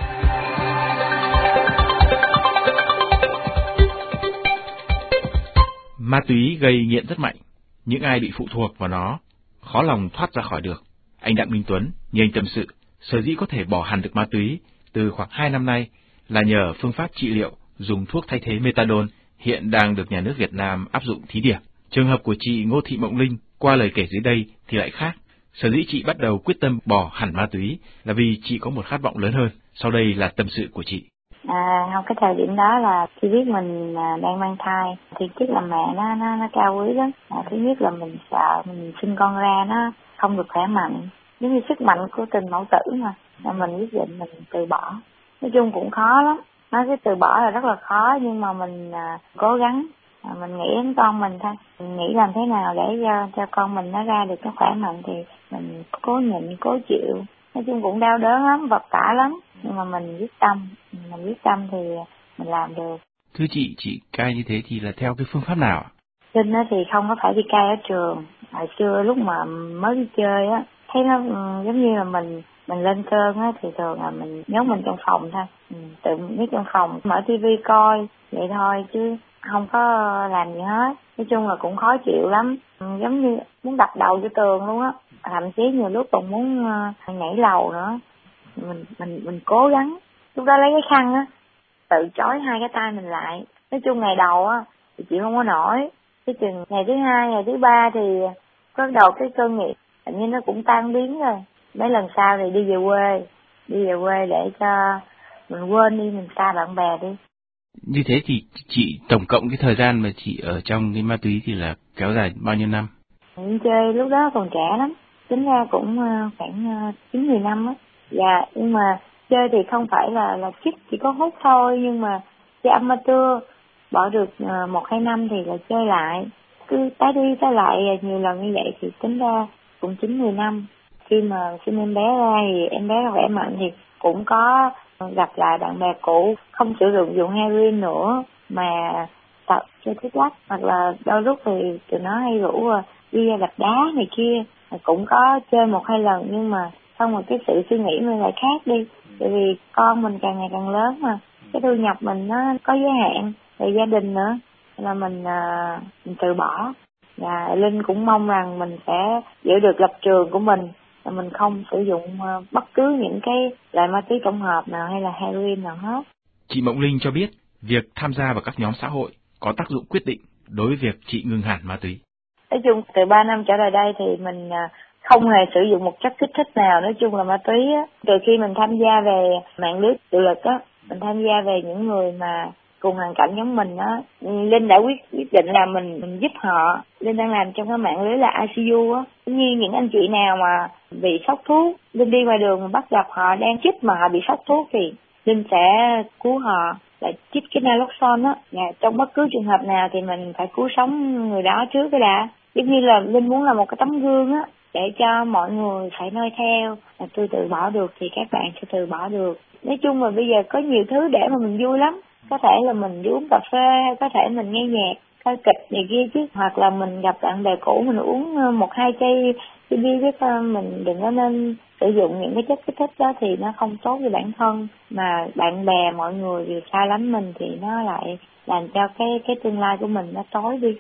Ma túy gây nghiện rất mạnh, những ai bị phụ thuộc vào nó khó lòng thoát ra khỏi được. Anh Đặng Minh Tuấn, như anh tâm sự, sở dĩ có thể bỏ hẳn được ma túy từ khoảng hai năm nay là nhờ phương pháp trị liệu dùng thuốc thay thế methadone hiện đang được nhà nước Việt Nam áp dụng thí điểm. Trường hợp của chị Ngô Thị Mộng Linh qua lời kể dưới đây thì lại khác. Sở dĩ chị bắt đầu quyết tâm bỏ hẳn ma túy là vì chị có một khát vọng lớn hơn. Sau đây là tâm sự của chị. À, không, cái thời điểm đó là khi biết mình đang mang thai thì trước là mẹ nó nó nó cao quý lắm. À, thứ nhất là mình sợ mình sinh con ra nó không được khỏe mạnh, giống như sức mạnh của tình mẫu tử mà. Nên mình quyết định mình từ bỏ. Nói chung cũng khó lắm. Nói cái từ bỏ là rất là khó, nhưng mà mình à, cố gắng. À, mình nghĩ đến con mình thôi. Mình nghĩ làm thế nào để cho, cho con mình nó ra được nó khỏe mạnh thì mình cố nhịn, cố chịu. Nói chung cũng đau đớn lắm, vật vả lắm. Nhưng mà mình quyết tâm, mình quyết tâm thì mình làm được. Thưa chị, chị cai như thế thì là theo cái phương pháp nào? Linh á thì không có phải đi cai ở trường. Hồi xưa lúc mà mới đi chơi á, thấy nó giống như là mình mình lên cơn á thì thường là mình nhốt mình trong phòng thôi. Ừ, tự biết trong phòng, mở tivi coi, vậy thôi chứ không có làm gì hết. Nói chung là cũng khó chịu lắm, ừ, giống như muốn đập đầu vô tường luôn á. Thậm chí nhiều lúc còn muốn uh, nhảy lầu nữa. Mình mình mình cố gắng. Lúc đó lấy cái khăn á, tự trói hai cái tay mình lại. Nói chung ngày đầu á thì chịu không có nổi. Cái chừng ngày thứ hai, ngày thứ ba thì có đầu cái cơn nghiện, tự nhiên nó cũng tan biến rồi. Mấy lần sau thì đi về quê, đi về quê để cho mình quên đi, mình xa bạn bè đi. Như thế thì chị tổng cộng cái thời gian mà chị ở trong cái ma túy thì là kéo dài bao nhiêu năm? Mình chơi lúc đó còn trẻ lắm, tính ra cũng khoảng chín mười năm á. Dạ, nhưng mà chơi thì không phải là là chích, chỉ có hút thôi, nhưng mà chơi amateur bỏ được một hai năm thì là chơi lại, cứ tái đi tái lại nhiều lần như vậy thì tính ra cũng chín mười năm. Khi mà sinh em bé ra thì em bé khỏe mạnh thì cũng có gặp lại bạn bè cũ, không sử dụng dụng heroin nữa mà tập chơi thuốc lắc, hoặc là đôi lúc thì tụi nó hay rủ đi ra đập đá này kia, cũng có chơi một hai lần, nhưng mà xong rồi cái sự suy nghĩ mình lại khác đi, tại vì con mình càng ngày càng lớn mà cái thu nhập mình nó có giới hạn, rồi gia đình nữa, là mình, uh, mình từ bỏ. Và Linh cũng mong rằng mình sẽ giữ được lập trường của mình, là mình không sử dụng uh, bất cứ những cái loại ma túy tổng hợp nào hay là heroin nào hết. Chị Mộng Linh cho biết việc tham gia vào các nhóm xã hội có tác dụng quyết định đối với việc chị ngừng hẳn ma túy. Nói chung từ ba năm trở lại đây thì mình uh, không hề sử dụng một chất kích thích nào, nói chung là ma túy á. Từ khi mình tham gia về mạng lưới tự lực á, mình tham gia về những người mà cùng hoàn cảnh giống mình á, Linh đã quyết quyết định là mình mình giúp họ. Linh đang làm trong cái mạng lưới là i xê u á, như những anh chị nào mà bị sốc thuốc, Linh đi ngoài đường mà bắt gặp họ đang chích mà họ bị sốc thuốc thì Linh sẽ cứu họ, là chích cái naloxone á. Và trong bất cứ trường hợp nào thì mình phải cứu sống người đó trước cái đã. Giống như là Linh muốn là một cái tấm gương á, để cho mọi người phải noi theo, là tôi tự bỏ được thì các bạn sẽ tự bỏ được. Nói chung là bây giờ có nhiều thứ để mà mình vui lắm. Có thể là mình đi uống cà phê, có thể mình nghe nhạc, coi kịch này kia chứ. Hoặc là mình gặp bạn bè cũ, mình uống một hai chai bia chứ mình đừng có nên sử dụng những cái chất kích thích đó, thì nó không tốt với bản thân. Mà bạn bè, mọi người đều xa lánh mình thì nó lại làm cho cái, cái tương lai của mình nó tối đi.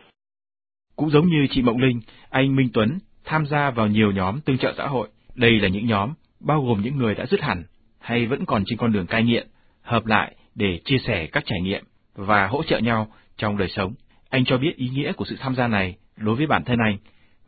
Cũng giống như chị Mộng Linh, anh Minh Tuấn tham gia vào nhiều nhóm tương trợ xã hội. Đây là những nhóm bao gồm những người đã dứt hẳn hay vẫn còn trên con đường cai nghiện, hợp lại để chia sẻ các trải nghiệm và hỗ trợ nhau trong đời sống. Anh cho biết ý nghĩa của sự tham gia này đối với bản thân anh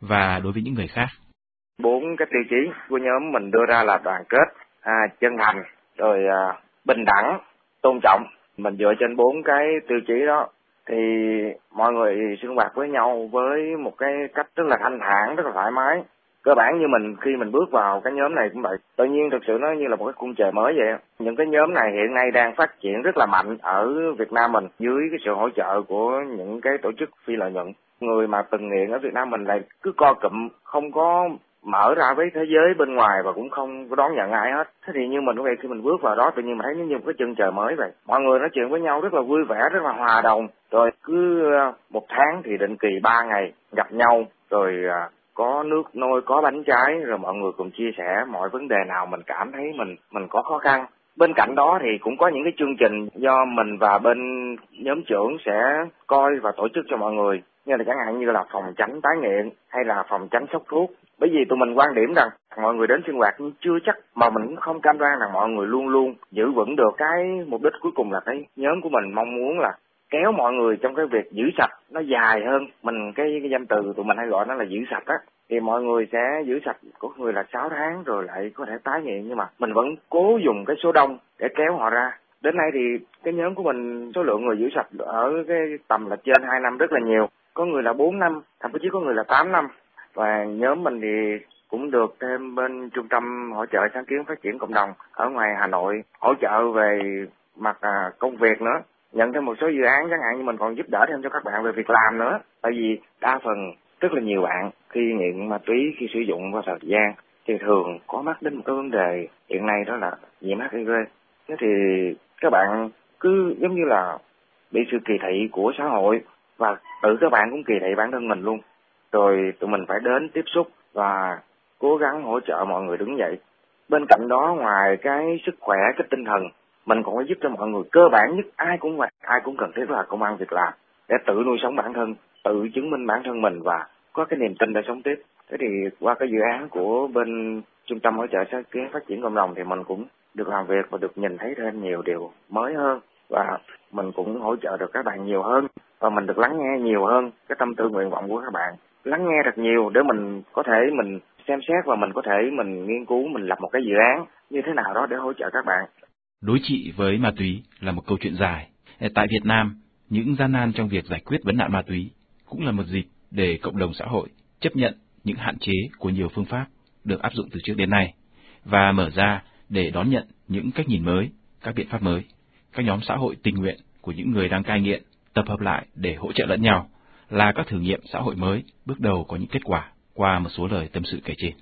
và đối với những người khác. Bốn cái tiêu chí của nhóm mình đưa ra là đoàn kết, à, chân thành, rồi à, bình đẳng, tôn trọng. Mình dựa trên bốn cái tiêu chí đó thì mọi người sinh hoạt với nhau với một cái cách rất là thanh thản, rất là thoải mái. Cơ bản như mình khi mình bước vào cái nhóm này cũng vậy. Tự nhiên thực sự nó như là một cái khung trời mới vậy. Những cái nhóm này hiện nay đang phát triển rất là mạnh ở Việt Nam mình dưới cái sự hỗ trợ của những cái tổ chức phi lợi nhuận. Người mà từng nghiện ở Việt Nam mình lại cứ co cụm, không có mở ra với thế giới bên ngoài và cũng không có đón nhận ai hết. Thế thì như mình cũng vậy, khi mình bước vào đó tự nhiên mình thấy như một cái chân trời mới vậy. Mọi người nói chuyện với nhau rất là vui vẻ, rất là hòa đồng. Rồi cứ một tháng thì định kỳ ba ngày gặp nhau, rồi có nước nôi, có bánh trái, rồi mọi người cùng chia sẻ mọi vấn đề nào mình cảm thấy mình mình có khó khăn. Bên cạnh đó thì cũng có những cái chương trình do mình và bên nhóm trưởng sẽ coi và tổ chức cho mọi người. Như là chẳng hạn như là phòng tránh tái nghiện hay là phòng tránh sốc thuốc. Bởi vì tụi mình quan điểm rằng mọi người đến sinh hoạt nhưng chưa chắc, mà mình cũng không cam đoan rằng mọi người luôn luôn giữ vững được cái mục đích cuối cùng là cái nhóm của mình mong muốn là kéo mọi người trong cái việc giữ sạch nó dài hơn. Mình cái, cái danh từ tụi mình hay gọi nó là giữ sạch á. Thì mọi người sẽ giữ sạch của người là sáu tháng rồi lại có thể tái nghiện, nhưng mà mình vẫn cố dùng cái số đông để kéo họ ra. Đến nay thì cái nhóm của mình số lượng người giữ sạch ở cái tầm là trên hai năm rất là nhiều. Có người là bốn năm, thậm chí có người là tám năm. Và nhóm mình thì cũng được thêm bên Trung tâm Hỗ trợ Sáng kiến Phát triển Cộng đồng ở ngoài Hà Nội hỗ trợ về mặt à, công việc nữa. Nhận thêm một số dự án, chẳng hạn như mình còn giúp đỡ thêm cho các bạn về việc làm nữa. Tại vì đa phần rất là nhiều bạn khi nghiện ma túy, khi sử dụng qua thời gian thì thường có mắc đến một cái vấn đề hiện nay, đó là nhiễm hát i vê. Thế thì các bạn cứ giống như là bị sự kỳ thị của xã hội, và tự các bạn cũng kỳ thị bản thân mình luôn. Rồi tụi mình phải đến tiếp xúc và cố gắng hỗ trợ mọi người đứng dậy. Bên cạnh đó, ngoài cái sức khỏe, cái tinh thần, mình còn phải giúp cho mọi người cơ bản nhất, ai cũng vậy, ai cũng cần thiết là công ăn việc làm để tự nuôi sống bản thân, tự chứng minh bản thân mình và có cái niềm tin để sống tiếp. Thế thì qua cái dự án của bên Trung tâm Hỗ trợ Sáng kiến Phát triển Cộng đồng thì mình cũng được làm việc và được nhìn thấy thêm nhiều điều mới hơn, và mình cũng hỗ trợ được các bạn nhiều hơn, và mình được lắng nghe nhiều hơn cái tâm tư nguyện vọng của các bạn. Lắng nghe thật nhiều để mình có thể mình xem xét và mình có thể mình nghiên cứu, mình lập một cái dự án như thế nào đó để hỗ trợ các bạn. Đối trị với ma túy là một câu chuyện dài. Tại Việt Nam, những gian nan trong việc giải quyết vấn nạn ma túy cũng là một dịp để cộng đồng xã hội chấp nhận những hạn chế của nhiều phương pháp được áp dụng từ trước đến nay và mở ra để đón nhận những cách nhìn mới, các biện pháp mới. Các nhóm xã hội tình nguyện của những người đang cai nghiện tập hợp lại để hỗ trợ lẫn nhau là các thử nghiệm xã hội mới bước đầu có những kết quả qua một số lời tâm sự kể trên.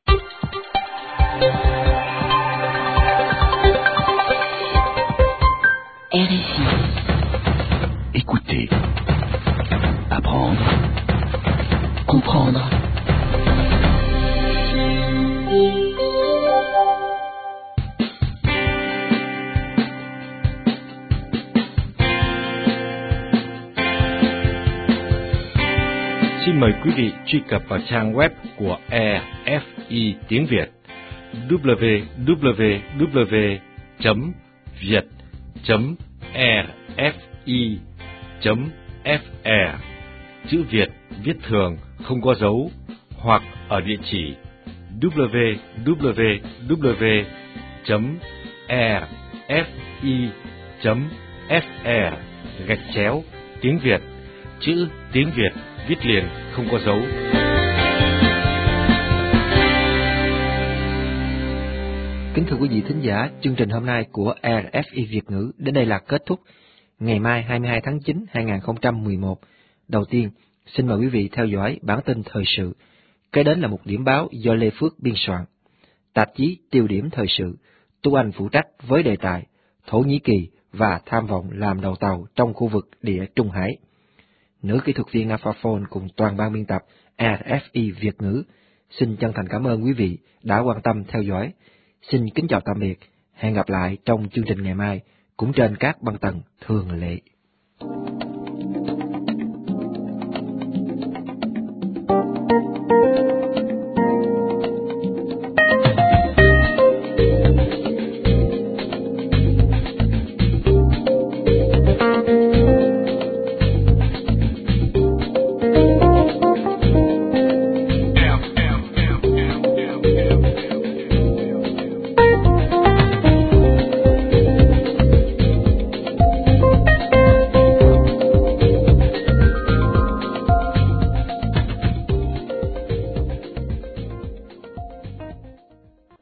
R F I. Écoutez, apprendre, comprendre. Xin mời quý vị truy cập vào trang web của e ép i tiếng Việt w w w chấm việt chấm r f i chấm f r, chữ Việt viết thường không có dấu, hoặc ở địa chỉ w w w chấm r f i chấm f r gạch chéo tiếng Việt, chữ tiếng Việt viết liền không có dấu. Kính thưa quý vị thính giả, chương trình hôm nay của rờ ép i Việt ngữ đến đây là kết thúc. Ngày mai hai mươi hai tháng chín năm hai nghìn không trăm mười một, đầu tiên xin mời quý vị theo dõi bản tin thời sự. Kế đến là một điểm báo do Lê Phước biên soạn. Tạp chí Tiêu điểm thời sự, Tú Anh phụ trách với đề tài Thổ Nhĩ Kỳ và tham vọng làm đầu tàu trong khu vực Địa Trung Hải. Nữ kỹ thuật viên Nafaphone cùng toàn ban biên tập rờ ép i Việt ngữ xin chân thành cảm ơn quý vị đã quan tâm theo dõi. Xin kính chào tạm biệt, hẹn gặp lại trong chương trình ngày mai cũng trên các băng tần thường lệ.